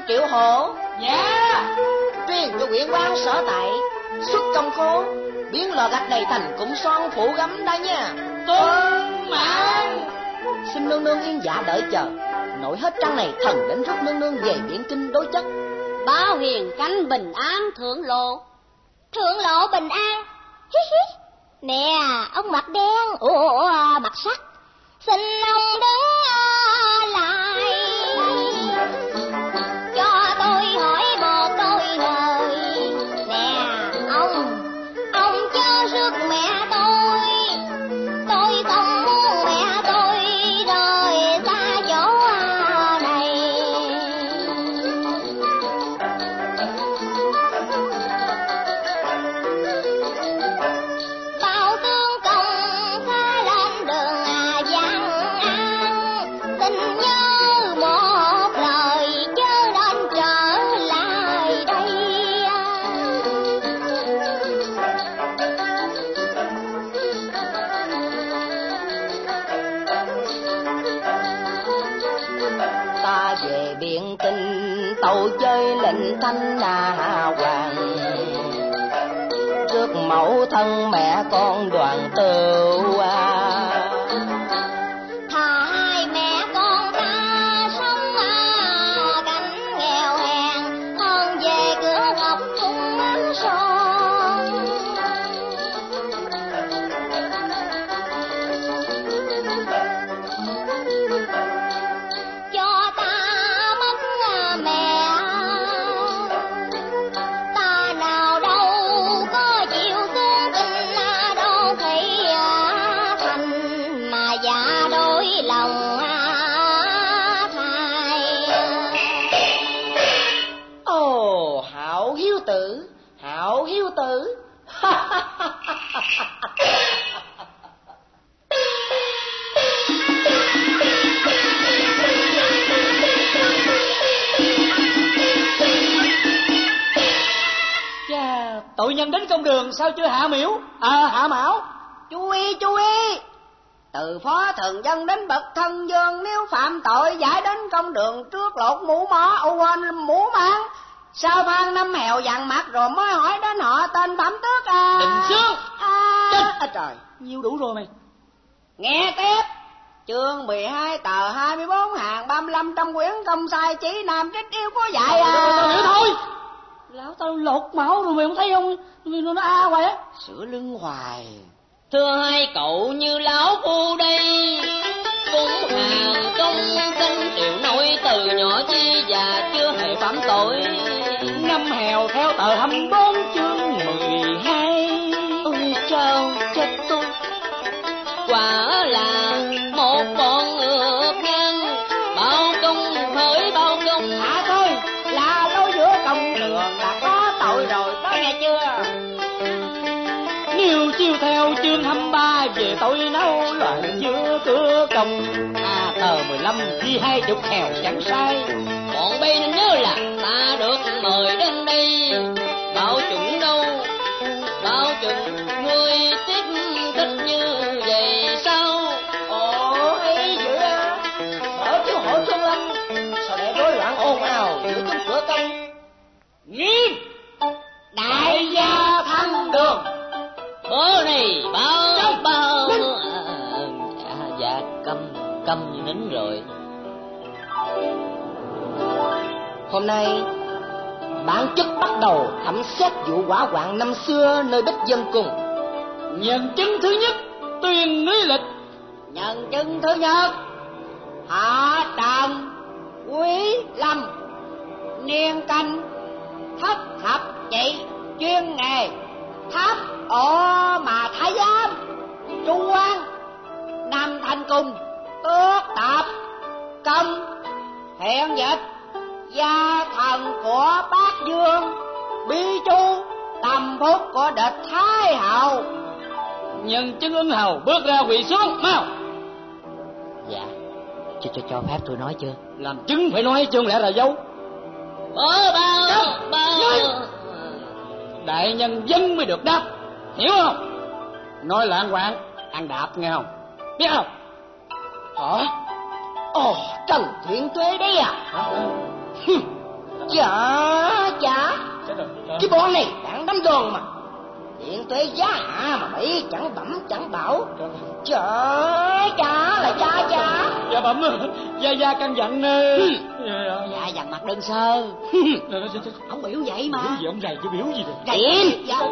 Triệu Hổ. Dạ. Truyền cho huyện quan sở tại xuất công khố, biến lò gạch này thành cụm son phủ gấm đây nha. Tuân mạng. Xin nương nương yên dạ đợi chờ. Nổi hết trăng này thần đến rút nương nương về biển kinh đối chất. Báo hiền cánh bình an thượng lộ. Thượng lộ bình an. Hi hi. Nè, ông mặt đen, mặt sắc. Xin ông đứng lại. Cho tôi hỏi một câu lời. Nè, ông chớ rước mẹ tôi. Tôi không muốn mẹ tôi rời xa chỗ này. Bao tướng công phá lên đường Giang An, xin nhớ một lời chớ nên trở lại đây. Ta về biển kinh tàu chơi lệnh thanh hoàng, rước mẫu thân mẹ con đoàn tựu. Thà hai mẹ con ta sống cảnh nghèo hèn, hơn về cửa ngọc cung ngắm son. Cho ta mất mẹ, ta nào đâu có chịu xuống tình đâu thấy thành, mà dạ đôi lòng thai. Ồ, hảo hiếu tử, hảo hiếu tử. Chà, tội nhân đến công đường sao chưa hạ miễu? Hạ mão. Chú ý, chú ý. Từ phó thường dân đến bậc thân dương, nếu phạm tội giải đến công đường trước lột mũ mũ mang. Sao Phan Năm Hèo dặn mặt rồi mới hỏi đến họ tên phẩm tước Định Xương. Trời, Nhiêu đủ rồi mày. nghe tiếp. Chương 12 tờ 24 hàng 35 trong quyển công sai chí nam trích yêu có dạy Tao hiểu thôi. Lão tao lột máu rồi mày không thấy không? Nó hoài á. Sửa lưng hoài. Thưa hai cậu như lão phu đây, cũng hàng công danh triệu nổi từ nhỏ chi và chưa hề phạm tội. Năm Hèo theo tờ 24 chương 12. Ôi chao chết tôi, quả là một bọn ngược ngang, bao công hỡi bao công. thôi, là lối giữa công đường là có tội rồi, có nghe chưa? Nếu chiêu theo chương 23 về tội nấu loạn giữa cửa công. Tờ 15 ghi 20 hèo chẳng sai. Bọn bay nên nhớ là ta được mời đến đây, bảo chuẩn đâu, bảo chuẩn người tiếp thích như vậy sao? Ồ, hay dữ á. Mở Chiêu Hổ Xuân Lâm, sao để rối loạn ồn ào giữa trong cửa công? Nghiêm đại gia thăng đường. Bữa này bao dạ câm như nín rồi. Hôm nay bản chức bắt đầu thẩm xét vụ hỏa hoạn năm xưa nơi Bích Dân Cung. Nhân chứng thứ nhất, tuyên lý lịch. Nhân chứng thứ nhất, họ Trần Quý Lâm, niên canh thất thập chị, chuyên nghề tháp ổ mà thái giám, tru quan, năm thành cùng, tước tạp, công, hiện dịch, gia thần của Bác Dương, bi chu, tầm phúc của địch Thái Hậu. Nhân chứng ứng hầu bước ra quỳ xuống mau. Dạ, cho phép tôi nói chưa? Làm chứng phải nói chứ không lẽ là dấu. Bao Đại nhân dân mới được đáp, hiểu không? Nói là ăn quạng, ăn đạp nghe không? Biết không? Hả? Ồ, Trần Thiện Tuế đấy à? Chà, cái bọn này đang đánh đòn mà. Điện tuệ giá hạ mà bậy chẳng bẩm chẳng bảo. Chà là cha. Dạ bẩm, gia căn dặn. Dạ dằn mặt đơn sơ. Ông biểu vậy mà. Biểu gì ông gầy chứ biểu gì rồi. Điện. Dạ.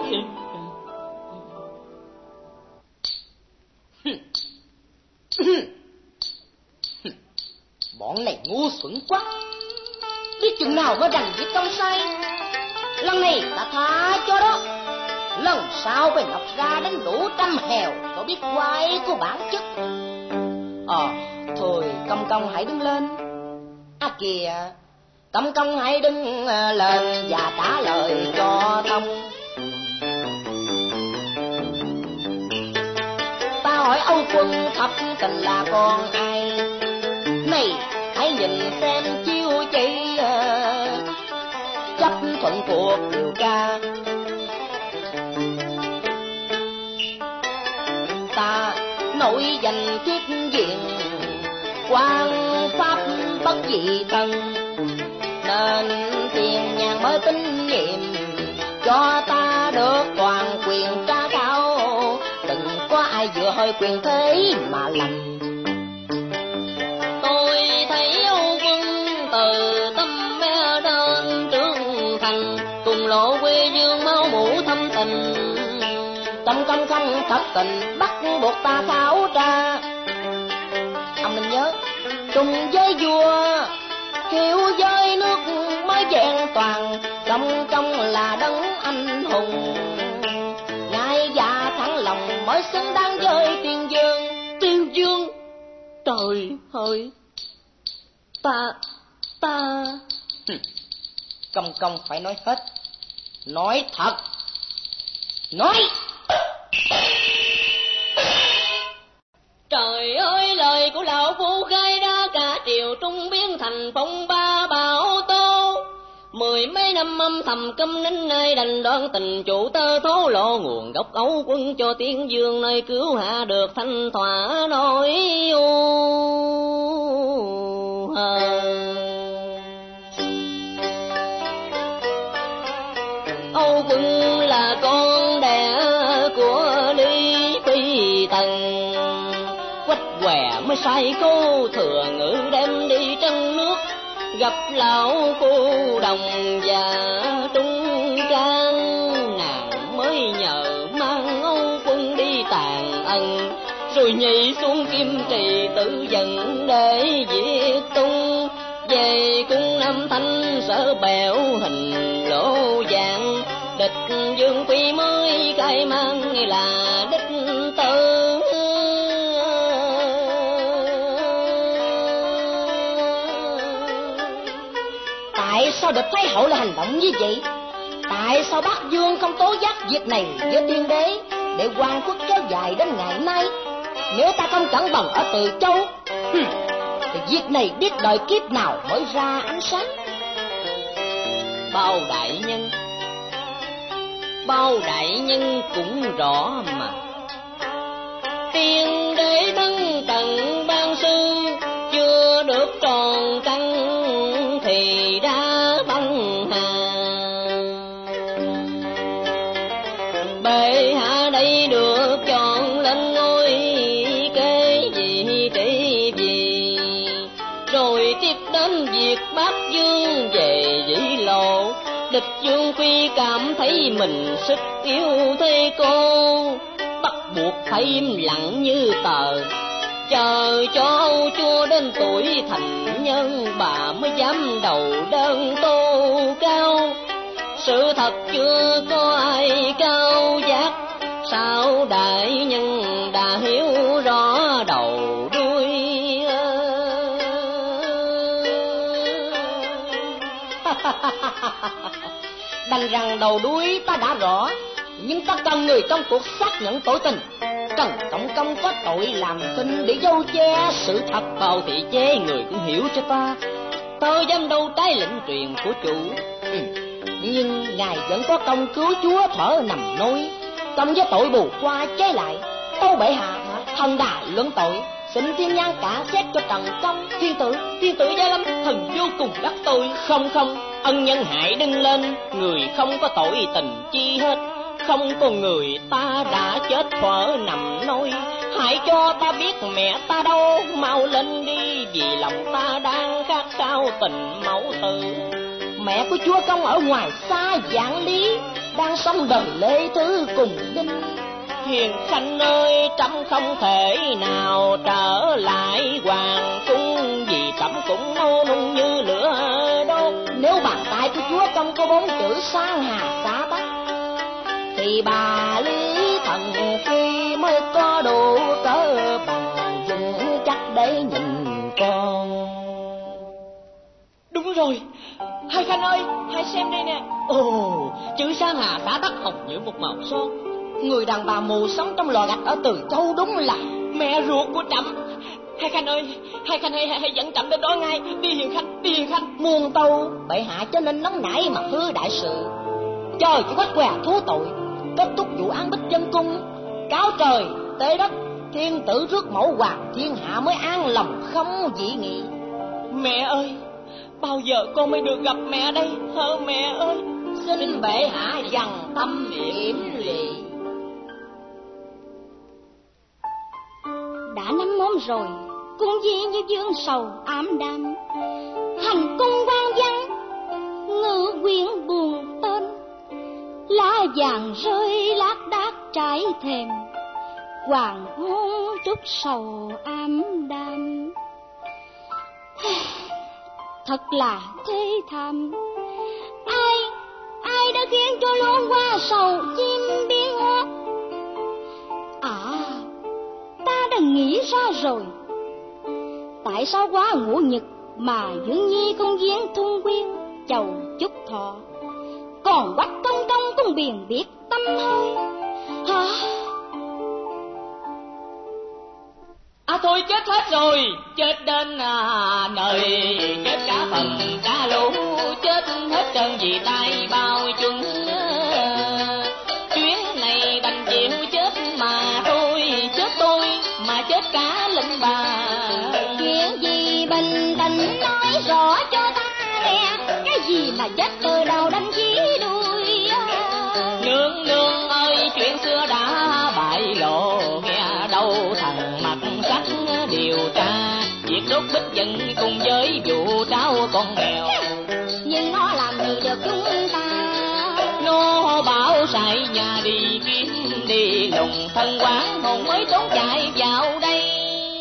Bọn này ngu xuẩn quá, biết chừng nào mới đành việc công sai. Lần này ta tha cho đó, lần sau phải nọc ra đến đủ trăm hèo, có biết quay của bản chất. Thôi Công hãy đứng lên. Kìa, Công hãy đứng lên và trả lời cho thông. Ta hỏi Âu Quân thập tình là con ai? Này hãy nhìn xem chiêu chỉ chấp thuận cuộc điều tra. Ta nổi danh thuyết diện, quan pháp bất dị thân, nên tiền nhàn mới tín nhiệm, cho ta được toàn quyền tra cao. Đừng có ai vừa hơi quyền thế mà lầm. Tôi thấy Âu Quân từ tâm bé đến trưởng thành, cùng lộ quê dương máu mủ thâm tình. Công không thật tình bắt buộc ta khảo tra. Ông nên nhớ, chung với vua hiểu với nước mới vẹn toàn. Công là đấng anh hùng, ngài dạ thẳng lòng mới xứng đáng với Tiên Dương. Tiên Dương? Trời ơi, ta Công phải nói hết, nói thật, nói. Trời ơi, lời của lão phu khai ra cả triều trung biến thành phong ba bão tố. Mười mấy năm âm thầm câm nín nơi đành đoan tình chủ tơ thố lộ nguồn gốc Âu Quân cho Tiên Dương nơi cứu hạ được thanh thỏa nỗi u hờ. Âu Quân là con đẻ của Lý Phi Tần, quách què mới sai cô thừa ngữ đem đi trân nước, gặp lão cô đồng và trung trang. Nàng mới nhờ mang Âu Quân đi tàn ân, rồi nhảy xuống kim trì tự dẫn để diệt tung. Về cung Nam Thanh sở bèo hình lỗ dạng, địch Dương Phi mới khai mang là đích tử. Tại sao địch Thái Hậu là hành động như vậy? Tại sao Bắc Dương không tố giác việc này với Tiên Đế để hoàng quốc kéo dài đến ngày nay? Nếu ta không cẩn bằng ở Từ Châu thì việc này biết đợi kiếp nào mới ra ánh sáng. Bao đại nhân cũng rõ mà. Tiên Đế thân trần ban sư chưa được tròn căn thì đã băng hà. Bệ hạ đây được chọn lên ngôi kế vị trị gì, rồi tiếp đến việc Bắc Dương về Dĩ Lộ. Địch Dương Phi cảm thấy mình sức yếu thế cô, bắt buộc phải im lặng như tờ, chờ cho Âu Chúa đến tuổi thành nhân bà mới dám đầu đơn tố cao. Sự thật chưa có ai cao giác, sao đại nhân đã hiểu rõ đầu đuôi. Đành rằng đầu đuôi ta đã rõ, nhưng ta cần người trong cuộc xác nhận tội tình. Trần Trọng Công có tội làm tin để dâu che sự thật. Bao thị chế người cũng hiểu cho ta, tôi dám đâu trái lệnh truyền của chủ. Nhưng ngài vẫn có công cứu chúa thở nằm nôi, công với tội bù qua chế lại. Tâu bệ hạ thần đà luận tội, xin thiên nhang cả xét cho Trần Công. Thiên tử Gia Lâm thần vô cùng đắc tội. Không, ân nhân hãy đứng lên, người không có tội tình chi hết. Không con người ta đã chết thuở nằm nôi, hãy cho ta biết mẹ ta đâu, mau lên đi, vì lòng ta đang khát khao tình mẫu tử. Mẹ của chúa công ở ngoài xa vạn lý, đang sống đời lê thứ cùng đinh. Hiền Khanh ơi, trẫm không thể nào trở lại hoàng cung, vì trẫm cũng nô nung như lửa đốt. Nếu bàn tay của chúa công có 4 chữ sang hà xá tắc, thì bà Lý Thần Phi mới có đủ cỡ bằng vững chắc để nhìn con. Đúng rồi, Hai Khanh ơi, hãy xem đây nè. Ồ, chữ Sa Hà Xá Tắc hồng như một màu son. Người đàn bà mù sống trong lò gạch ở Từ Châu đúng là mẹ ruột của trẫm. Hai Khanh ơi, Hai Khanh hãy dẫn trẫm đến đó ngay. Đi Hiền Khanh, đi Hiền Khanh. Muôn tâu bệ hạ cho nên nóng nảy mà hư đại sự, chờ cho Quách Què thú tội, kết thúc vụ án Bích Chân Cung, cáo trời tế đất, thiên tử rước mẫu hoàng, thiên hạ mới an lòng không dị nghị. Mẹ ơi, bao giờ con mới được gặp mẹ đây hả mẹ ơi? Xin bệ hạ dằn tâm yểm lụy. Đã 5 món rồi, cung gì như dương sầu ảm đạm, hành cung quan văn ngự quyển buồn tên, lá vàng rơi lác đác trải thềm, hoàng hôn trút sầu ảm đạm. Thật là thê thảm, ai đã khiến cho lũ hoa sầu chim biến hót? Ta đã nghĩ ra rồi, tại sao quá ngũ nhật mà Dương Nhi không giếng Thung Quyên chầu chúc thọ, còn Quách Công Công cũng biển biệt tâm hơi hả? Thôi chết hết rồi, chết đến nơi, chết cả phần cả lũ, chết hết trơn vì tay bao chung. Chuyến này đành chịu chết mà thôi, chết tôi mà chết cả lệnh bà. Chuyện gì bình tĩnh nói rõ cho ta nghe, cái gì mà chết từ đầu đến dưới đuôi. Nương nương ơi, chuyện xưa đã bại lộ, nghe đâu thằng mặt sắc điều tra việc đốt Bích Chân cùng với vụ tráo con mèo. Nhưng nó làm gì được chúng ta? Nó bảo sai nhà đi kiếm đi lùng thân quán, hồn mới trốn chạy vào đây.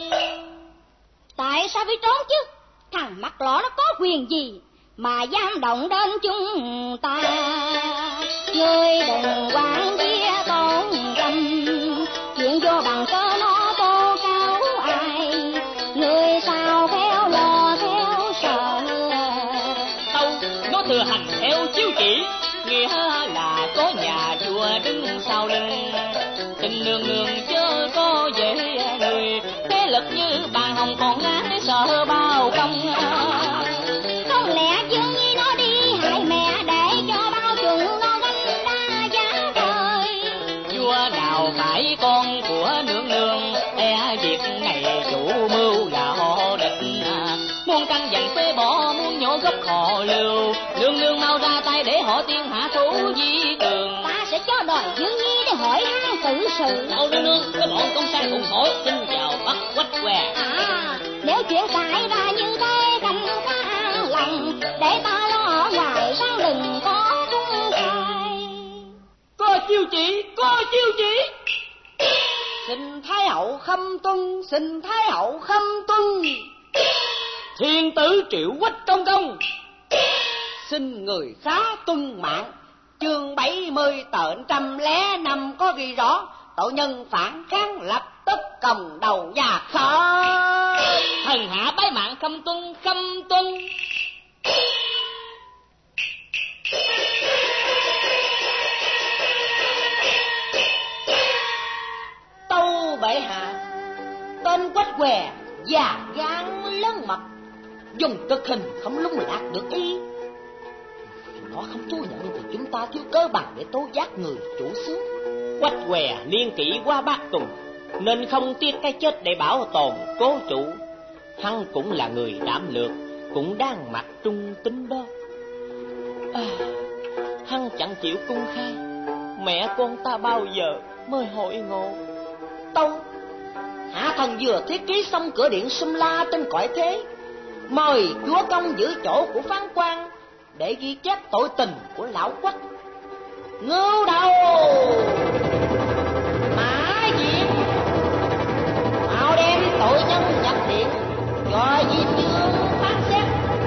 Tại sao phải trốn chứ? Thằng mặt lõ nó có quyền gì mà dám động đến chúng ta? Ngươi đừng quản vía tôn tâm, chuyện vô bằng cớ nó tố cáo ai, ngươi sao theo lo theo sợ. Đâu, nó thừa hành theo chiếu chỉ, nghĩa là có nhà chùa đứng sau lưng. Tình nương nương chớ có dễ người, thế lực như bàn hồng còn ngán sợ bao công. Không lẽ Dương Nhi nó đi hại mẹ để cho bao chúng nó gánh đa giá trời? Vua nào phải con của nương nương, e việc này chủ mưu là họ địch. Muốn căn dặn phế bỏ, muốn nhổ gốc họ lưu, nương nương mau ra tay để họ tiên hạ thủ di tường. Ta sẽ cho đòi Dương Nhi để hỏi han tự sự. Nương nương, các bọn công sai cùng hỏi xin chào bắt Quách Què. Nếu chuyện xảy ra như thế Khanh khá an lòng, để ta lo ở ngoài sang đừng có cung khai. Có chiêu chỉ, có chiêu chỉ. Xin Thái hậu khâm tuân, xin Thái hậu khâm tuân. Thiên tử Triệu Quách Công Công, xin người khá tuân mạng. Chương 70 tợn 105 có ghi rõ, tội nhân phản kháng lập tức cầm đầu và khởi. Thần hạ bái mạng khâm tuân, khâm tuân. Tâu bệ hạ, tên Quách Què già gan lớn mật, dùng cực hình không lung lạc được ý. Nó không thú nhận thì chúng ta thiếu cớ bằng để tố giác người chủ xứ. Quách Què niên kỷ qua bát tuần, nên không tiếc cái chết để bảo tồn cố chủ. Hắn cũng là người đảm lược, cũng đang mặc trung tính đó. Hắn chẳng chịu cung khai, mẹ con ta bao giờ mới hội ngộ. Tâu, hạ thần vừa thiết kế xong cửa điện Sum La trên cõi thế, mời chúa công giữ chỗ của phán quan để ghi chép tội tình của lão quách. Ngưu đầu Mã Diệm, mau đem tội nhân nhập điện cho Diêm Vương phán xét.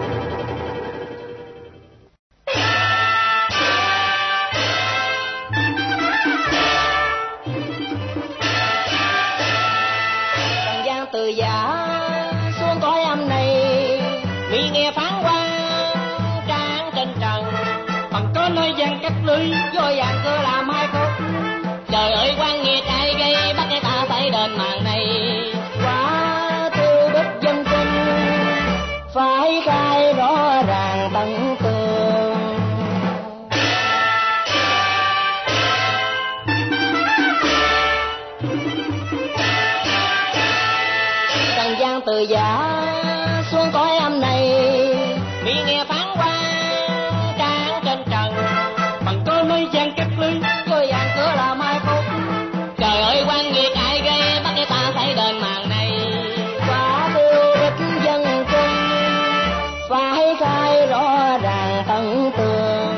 Trần gian từ giả xuống cõi âm này, mi nghe phán quan trang trên trần, bằng có nơi gian cách lưới rồi dạng cơ làm hai phút. Trời ơi quan nghiệt ai gây bắt người ta phải đền mạng này. Quá tiêu bích dân quân phải khai rõ ràng tận tường. Trần gian từ giả xuống cõi âm này, Mi nghe phán quan trang trên trần, bằng có nơi gian cách lưới rồi dạng cửa làm hai phút. trời ơi quan nghiệt ai gây bắt người ta phải đền mạng này. Quá tiêu bích dân quân phải khai rõ ràng tận tường.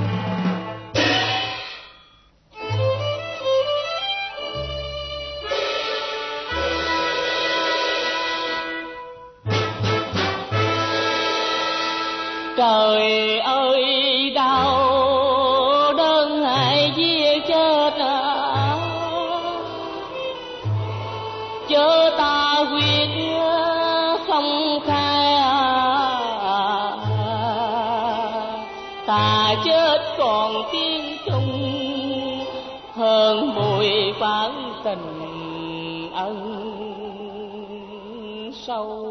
Trời ơi đau đơn hại giết chết chớ ta quyết không khai, ta chết còn tiếng trung hơn mùi phản tình ân sâu.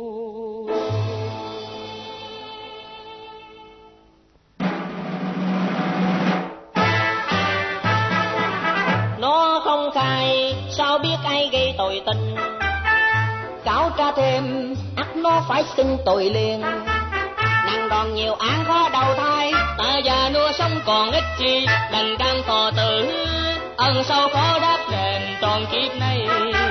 Nó không khai sao biết ai gây tội tình, Cáo tra thêm ắt nó phải xưng tội liền. nặng đòn nhiều án khó đầu thai, ta già nua sống còn ít chi, đành cam thọ tử ân sâu khó đáp đền tròn kiếp này.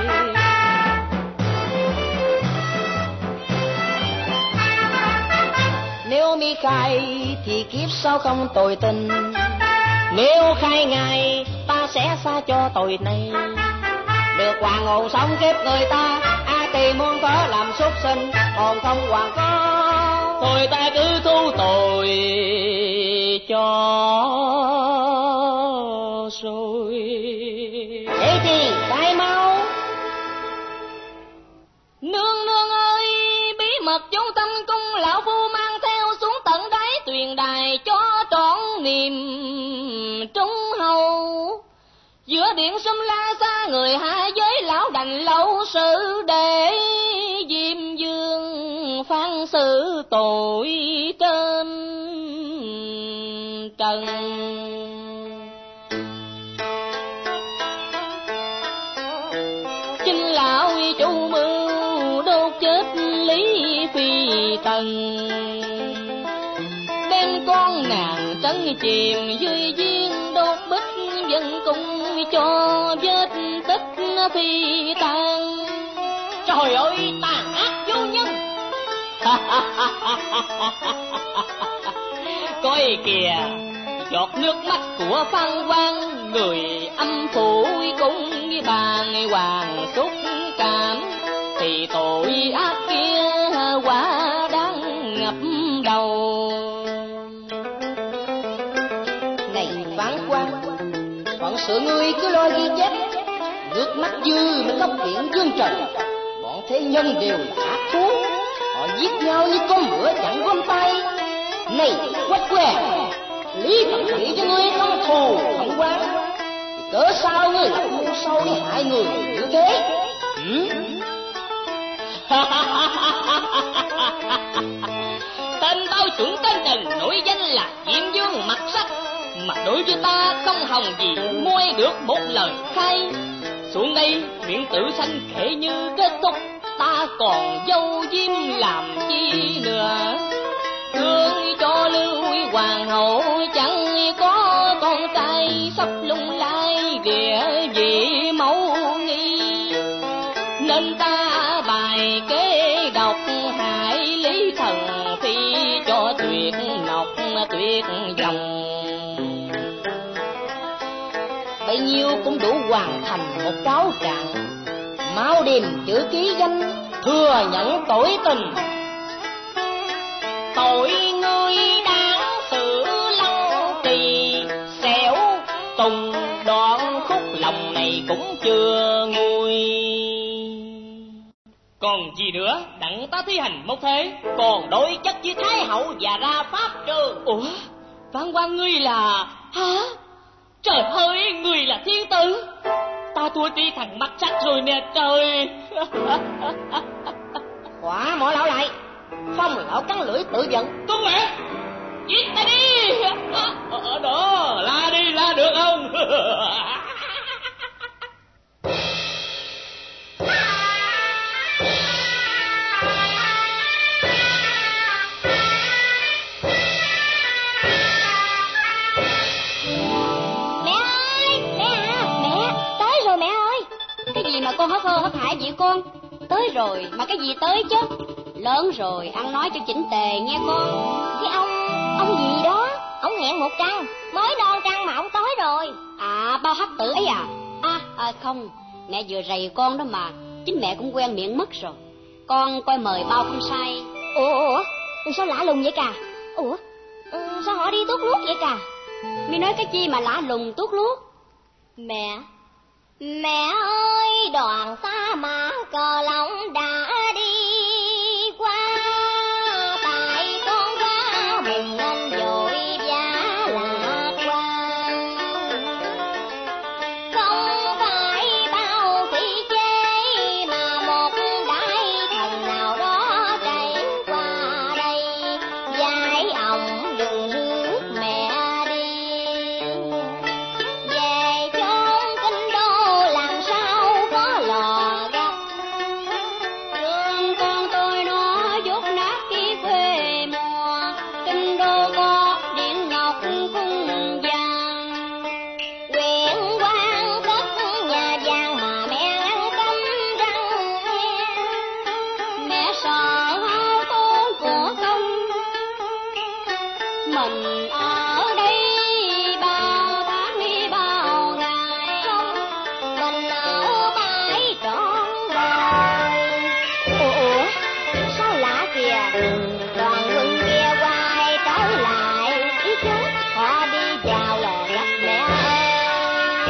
Nếu mi khai thì kiếp sau không tội tình, Nếu khai ngài ta sẽ xa cho tội này, được hoàng hồn sống kiếp người ta. Ai tìm muôn thớ làm súc sinh, hồn không hoàng có. thôi ta cứ thu tội cho rồi. Thế thì khai mau. Nương nương ơi, bí mật chốn tâm cung lão phu mang theo xuống tận đáy tuyền đài cho trọn niềm trung hầu. Giữa điện Sum La xa người hai giới lão đành lâu sự để Diêm Vương phán xử tội trên trần. Chính lão chủ mưu đốt chết Lý Phi Tần, đem con nàng trấn chìm dưới giếng đốt bích dân cung cho vết tích phi tàn. Trời ơi tàn ác vô nhân. Coi kìa giọt nước mắt của Phan Quang, người âm phủ cũng bàn hoàng xúc cảm, thì tội ác kia quả đáng ngập đầu. Này phán quan, phận sự ngươi cứ lo ghi chép, nước mắt dư mới khóc kiện dương trần. Bọn thế nhân đều là ác thú, họ giết nhau như con muỗi chẳng gom tay. Này quách què, lý phận thị cho ngươi không thù không oán, thì cớ sao ngươi lại mưu sâu để hại người như thế? Tên bao chuẩn tên Trần nổi danh là Diêm Vương mặt sắc, mà đối với ta không hòng gì môi được một lời khai. Xuống đây chuyện tử sanh kể như kết thúc, ta còn dâu diêm làm chi nữa. thương cho Lưu hoàng hậu chẳng có con trai sắp lung lai địa vị mẫu nghi, nên ta bài kế độc hại lý thần phi cho tuyệt ngọc tuyệt dòng. Bấy nhiêu cũng đủ hoàn thành một cáo trạng. Máu điềm chữ ký danh thừa nhận tội tình. Tội ngươi đáng xử Lăng Trì, xẻo tùng đoạn khúc lòng này cũng chưa nguôi. Còn gì nữa, đặng ta thi hành một thế. Còn đối chất với Thái hậu và ra pháp trường. Ủa, Phan quan ngươi là... Hả? Trời ơi, ngươi là thiên tử. Ta thua ti thằng mắt sắc rồi nè trời. Khỏa mỏ lão lại, Phong lão cắn lưỡi tự giận. Con mẹ, giết ta đi. Đó, la đi, la được không? Mà con hớt hơ hớt hải vậy con? Tới rồi mà cái gì tới chứ? Lớn rồi ăn nói cho chỉnh tề nghe con. Thì ông gì đó, ông hẹn một trăng, mới non trăng mà ông tới rồi. À, bao hắc tử ấy à? Không, mẹ vừa rầy con đó mà, chính mẹ cũng quen miệng mất rồi. Con coi mời bao không sai. Ủa, sao lạ lùng vậy cà? Ủa, sao họ đi tuốt luốt vậy cà? Mi nói cái chi mà lạ lùng tuốt luốt? Mẹ ơi, đoàn xa mã cờ lòng đã đi qua, tại con quá mừng nên vội vã lạc quan. Không phải bao phi chế mà một đại thần nào đó chạy qua đây, dạy ổng đừng rước mẹ đi về chốn kinh đô làm sao có lò gặt. Thương con tôi nó dốt nát khi quê mùa, kinh đô có điện ngọc cung vàng. Quyền quan cất nhà vàng mà mẹ ăn cấm răng, Mẹ sợ hao tốn của công, mình ở đây bao tháng đi bao ngày. mình ở bãi trọn đời. Ủa, sao lạ kìa, đoàn quân kia quay trở lại, ý chứ họ đi vào lò gặt mẹ ơi.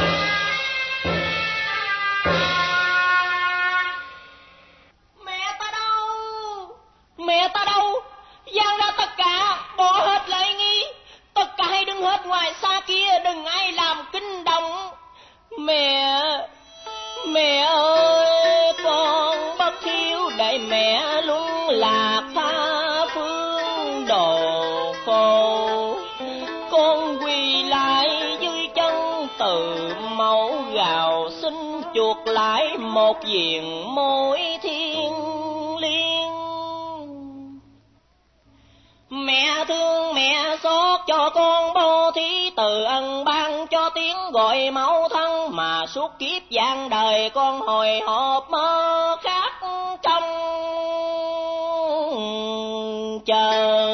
Mẹ ta đâu? Mẹ ta đâu? Giang ra tất cả, bỏ hết lại nghi. Tất cả hãy đứng hết ngoài xa kia, đừng ai làm kinh động. Mẹ ơi, con bất hiếu để mẹ luôn lạc tha phương đồ khổ. Con quỳ lại dưới chân từ mẫu gào xin chuộc lại một diện mối thiên liêng. Mẹ thương mẹ xót cho con bố thí, từ ân ban cho tiếng gọi mẫu thân, mà suốt kiếp gian đời con hồi hộp mơ khát trong chờ.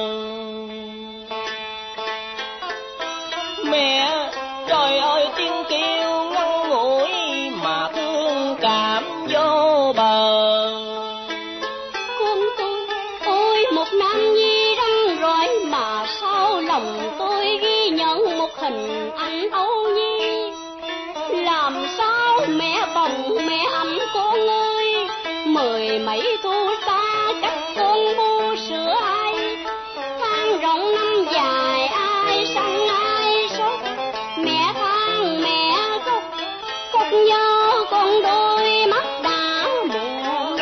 Mẹ, trời ơi tiếng kêu ngắn ngủi mà thương cảm vô bờ. Con tôi một nam nhi răng rỏi, mà sao lòng tôi ghi nhận một hình ảnh âu nhi. Làm sao mẹ bồng mẹ ấm con ơi, mười mấy thu xa cách con bu sữa ai. Tháng rộng năm dài ai săn ai sốt, mẹ than mẹ khóc, khóc nhớ con đôi mắt đã muộn.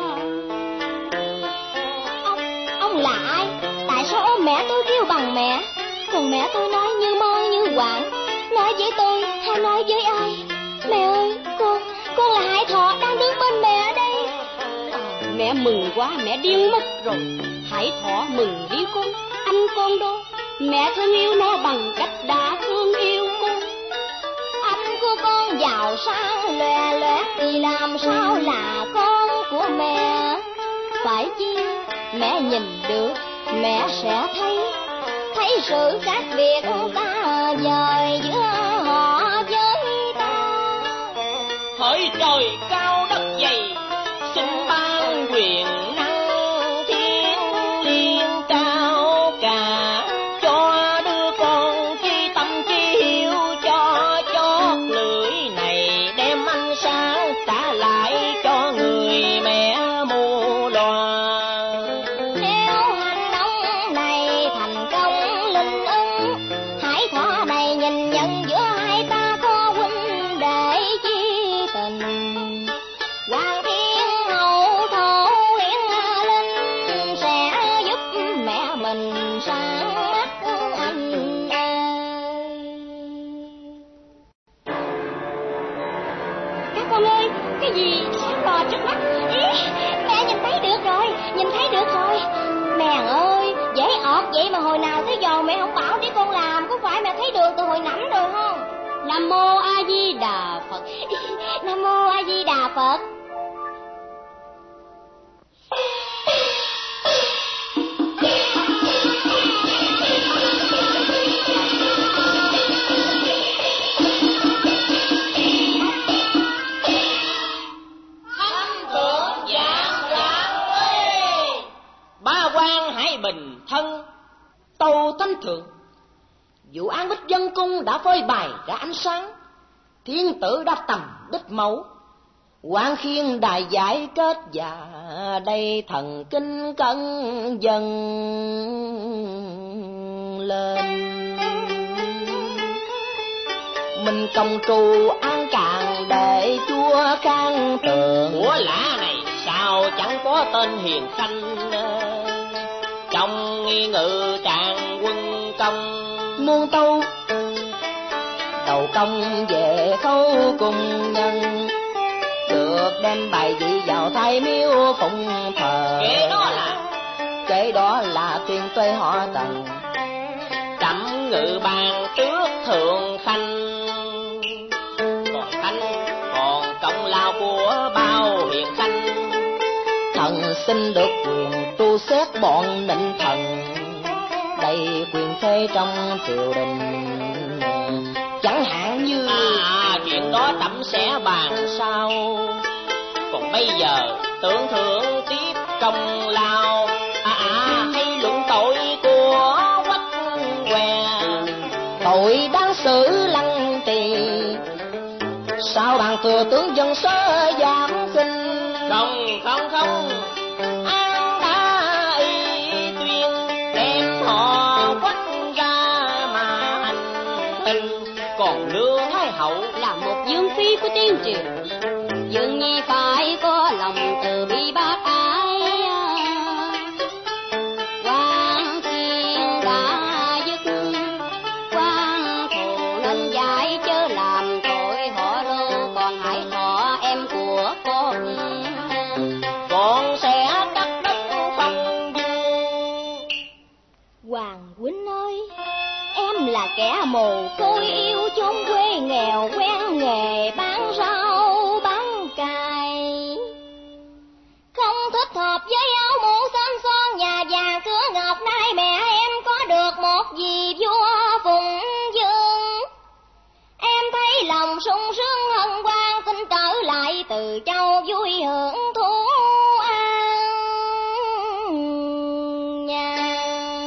Ông là ai? Tại sao ôm mẹ tôi kêu bằng mẹ? Còn mẹ tôi nói như mơ như quạng. Nói với tôi hay nói với ai? Mẹ ơi, con là Hải Thọ đang đứng bên mẹ ở đây. Mẹ mừng quá, mẹ điên mất rồi. Hải Thọ mừng đi con. anh con đó, mẹ thương yêu nó bằng cách đã thương yêu con. Anh của con giàu sang lòe loẹt thì làm sao là con của mẹ? Phải chi mẹ nhìn được, mẹ sẽ thấy sự khác biệt ta dời giữa họ với ta. Hỡi trời cao đất dày, xin ban quyền năng thiên liêng cao cả, cho đứa con chi tâm chi hiếu, cho chót lưỡi này đem ánh sáng trả lại cho người mẹ mù loà. Nếu hành động này thành công linh ứng, hãy thỏa đầy nhìn nhận giữa hai ta có huynh đệ chi tình. Hoàng thiên hậu thổ liên linh sẽ giúp mẹ mình sáng mắt anh ơi. Các con ơi, cái gì sáng đỏ trước mắt? Ý, mẹ nhìn thấy được rồi. Mẹ ơi, dễ ọt vậy mà hồi nào tới giờ mẹ không bảo để con làm, có phải mẹ thấy được từ hồi nãy rồi không? Nam mô A Di Đà Phật. Nam mô A Di Đà Phật. Ba quan hãy bình thân. Tâu thánh thượng, vụ án Bích Dân Cung đã phơi bày ra ánh sáng, thiên tử đã tầm đích mẫu, quan khiên đài giải kết, và đây thần kinh cân dần lên. Mình công trù an càng để chúa can tường. Của lạ này sao chẳng có tên hiền khanh, trong nghi ngự tràng quân công. Muôn tâu đầu công về khâu cùng nhân, được đem bài vị vào thay miếu phụng thờ. Kế đó là tuyên tuê họ Tần, Trẫm ngự bàn trước thượng khanh, còn khanh còn công lao của bao hiền khanh. thần xin được quyền tu xét bọn nịnh thần, đầy quyền phê trong triều đình. Chẳng hạn như chuyện đó trẫm sẽ bàn sau. Còn bây giờ tưởng thưởng tiếp công lao, hay luận tội của Quách Què. tội đáng xử lăng trì, sao bàn thừa tướng dân sớ giảm kinh. Không, An đã y tuyên đem họ Quách ra mà hành hình. Còn Lương Thái Hậu là một dương phi của tiên triều, dường nhi phải có lòng từ bi bác ái. Quan thiên đã dứt, quan thù nên giải chớ làm tội họ Lưu, còn hãy thọ em của con. Con sẽ cắt đất phong dương. Hoàng huynh ơi, em là kẻ mồ côi yêu chốn quê nghèo, quen nghề bán rau bán cày, không thích hợp với áo mũ xanh son nhà vàng cửa ngọc. Nay mẹ em có được một dì vua phụng dương, em thấy lòng sung sướng hân hoan, xin trở lại Từ Châu vui hưởng thú an nhàn.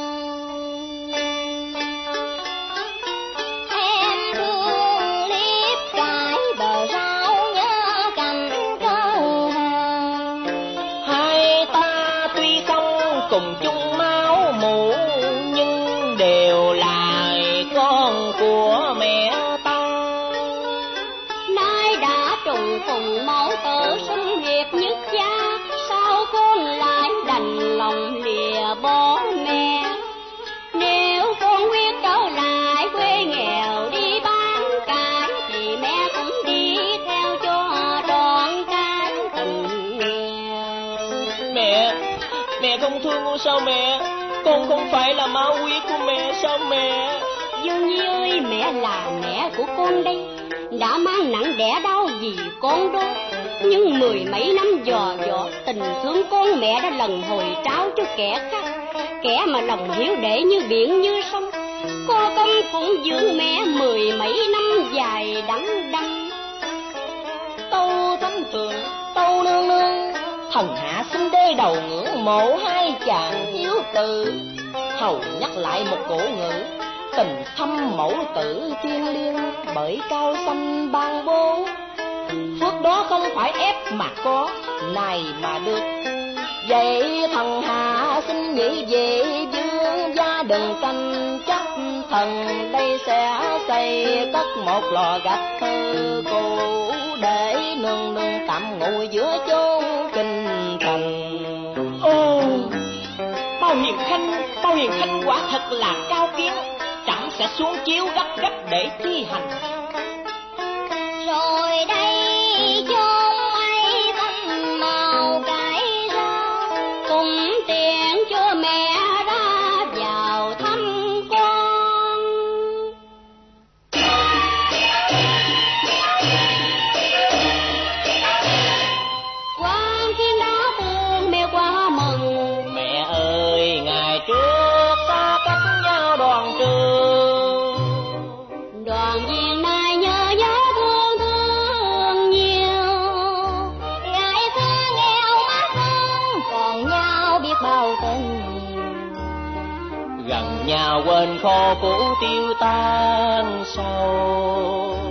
Em thương liếp cải bờ rau nhớ cành cơ hàng, Hai ta tuy không cùng chung máu mủ, nhưng đều là con của mẹ ta. Nay đã trùng phùng máu tử sinh nghiệp nhất gia, sao con lại đành lòng lìa bỏ mẹ? Nếu con quyết trở lại quê nghèo đi bán cải, thì mẹ cũng đi theo cho trọn tình nghèo. Mẹ không thương con sao mẹ? Con không phải là ma quỷ của mẹ sao mẹ? Dương Nhi ơi, mẹ là mẹ của con đây, đã mang nặng đẻ đau vì con đó. Nhưng mười mấy năm dò dỗ tình thương con mẹ đã lần hồi trao cho kẻ khác, kẻ mà lòng hiếu đệ như biển như sông. Có công phụng dưỡng mẹ mười mấy năm dài đắng đắng. Tâu thánh thượng, tâu nương nương, thần hạ xin đê đầu ngưỡng mộ hai chàng hiếu tử. Hầu nhắc lại một cổ ngữ, tình thâm mẫu tử thiên liêng, bởi cao xanh ban bố. Phước đó không phải ép mà có, này mà được. Vậy thần hạ xin nghĩ về dương gia đừng tranh chấp. Thần đây sẽ xây cất một lò gạch thơ cũ, để nương nương tạm ngồi giữa chốn kinh thành. Ô, Bao Hiền Khanh quả thật là cao kiến, chẳng sẽ xuống chiếu gấp để thi hành. Rồi đây chốn ấy thanh màu cải rau, Cùng tiện cho mẹ ra vào thăm con. Quan thiên đó thương mẹ quá mừng. Mẹ ơi, ngày trước xa cách nhau đoàn trường, Đoàn viên nay nhớ nhớ thương thương nhiều. ngày xưa nghèo mắt thương, còn nhau biết bao tình. gần nhau quên kho cũ tiêu tan sâu.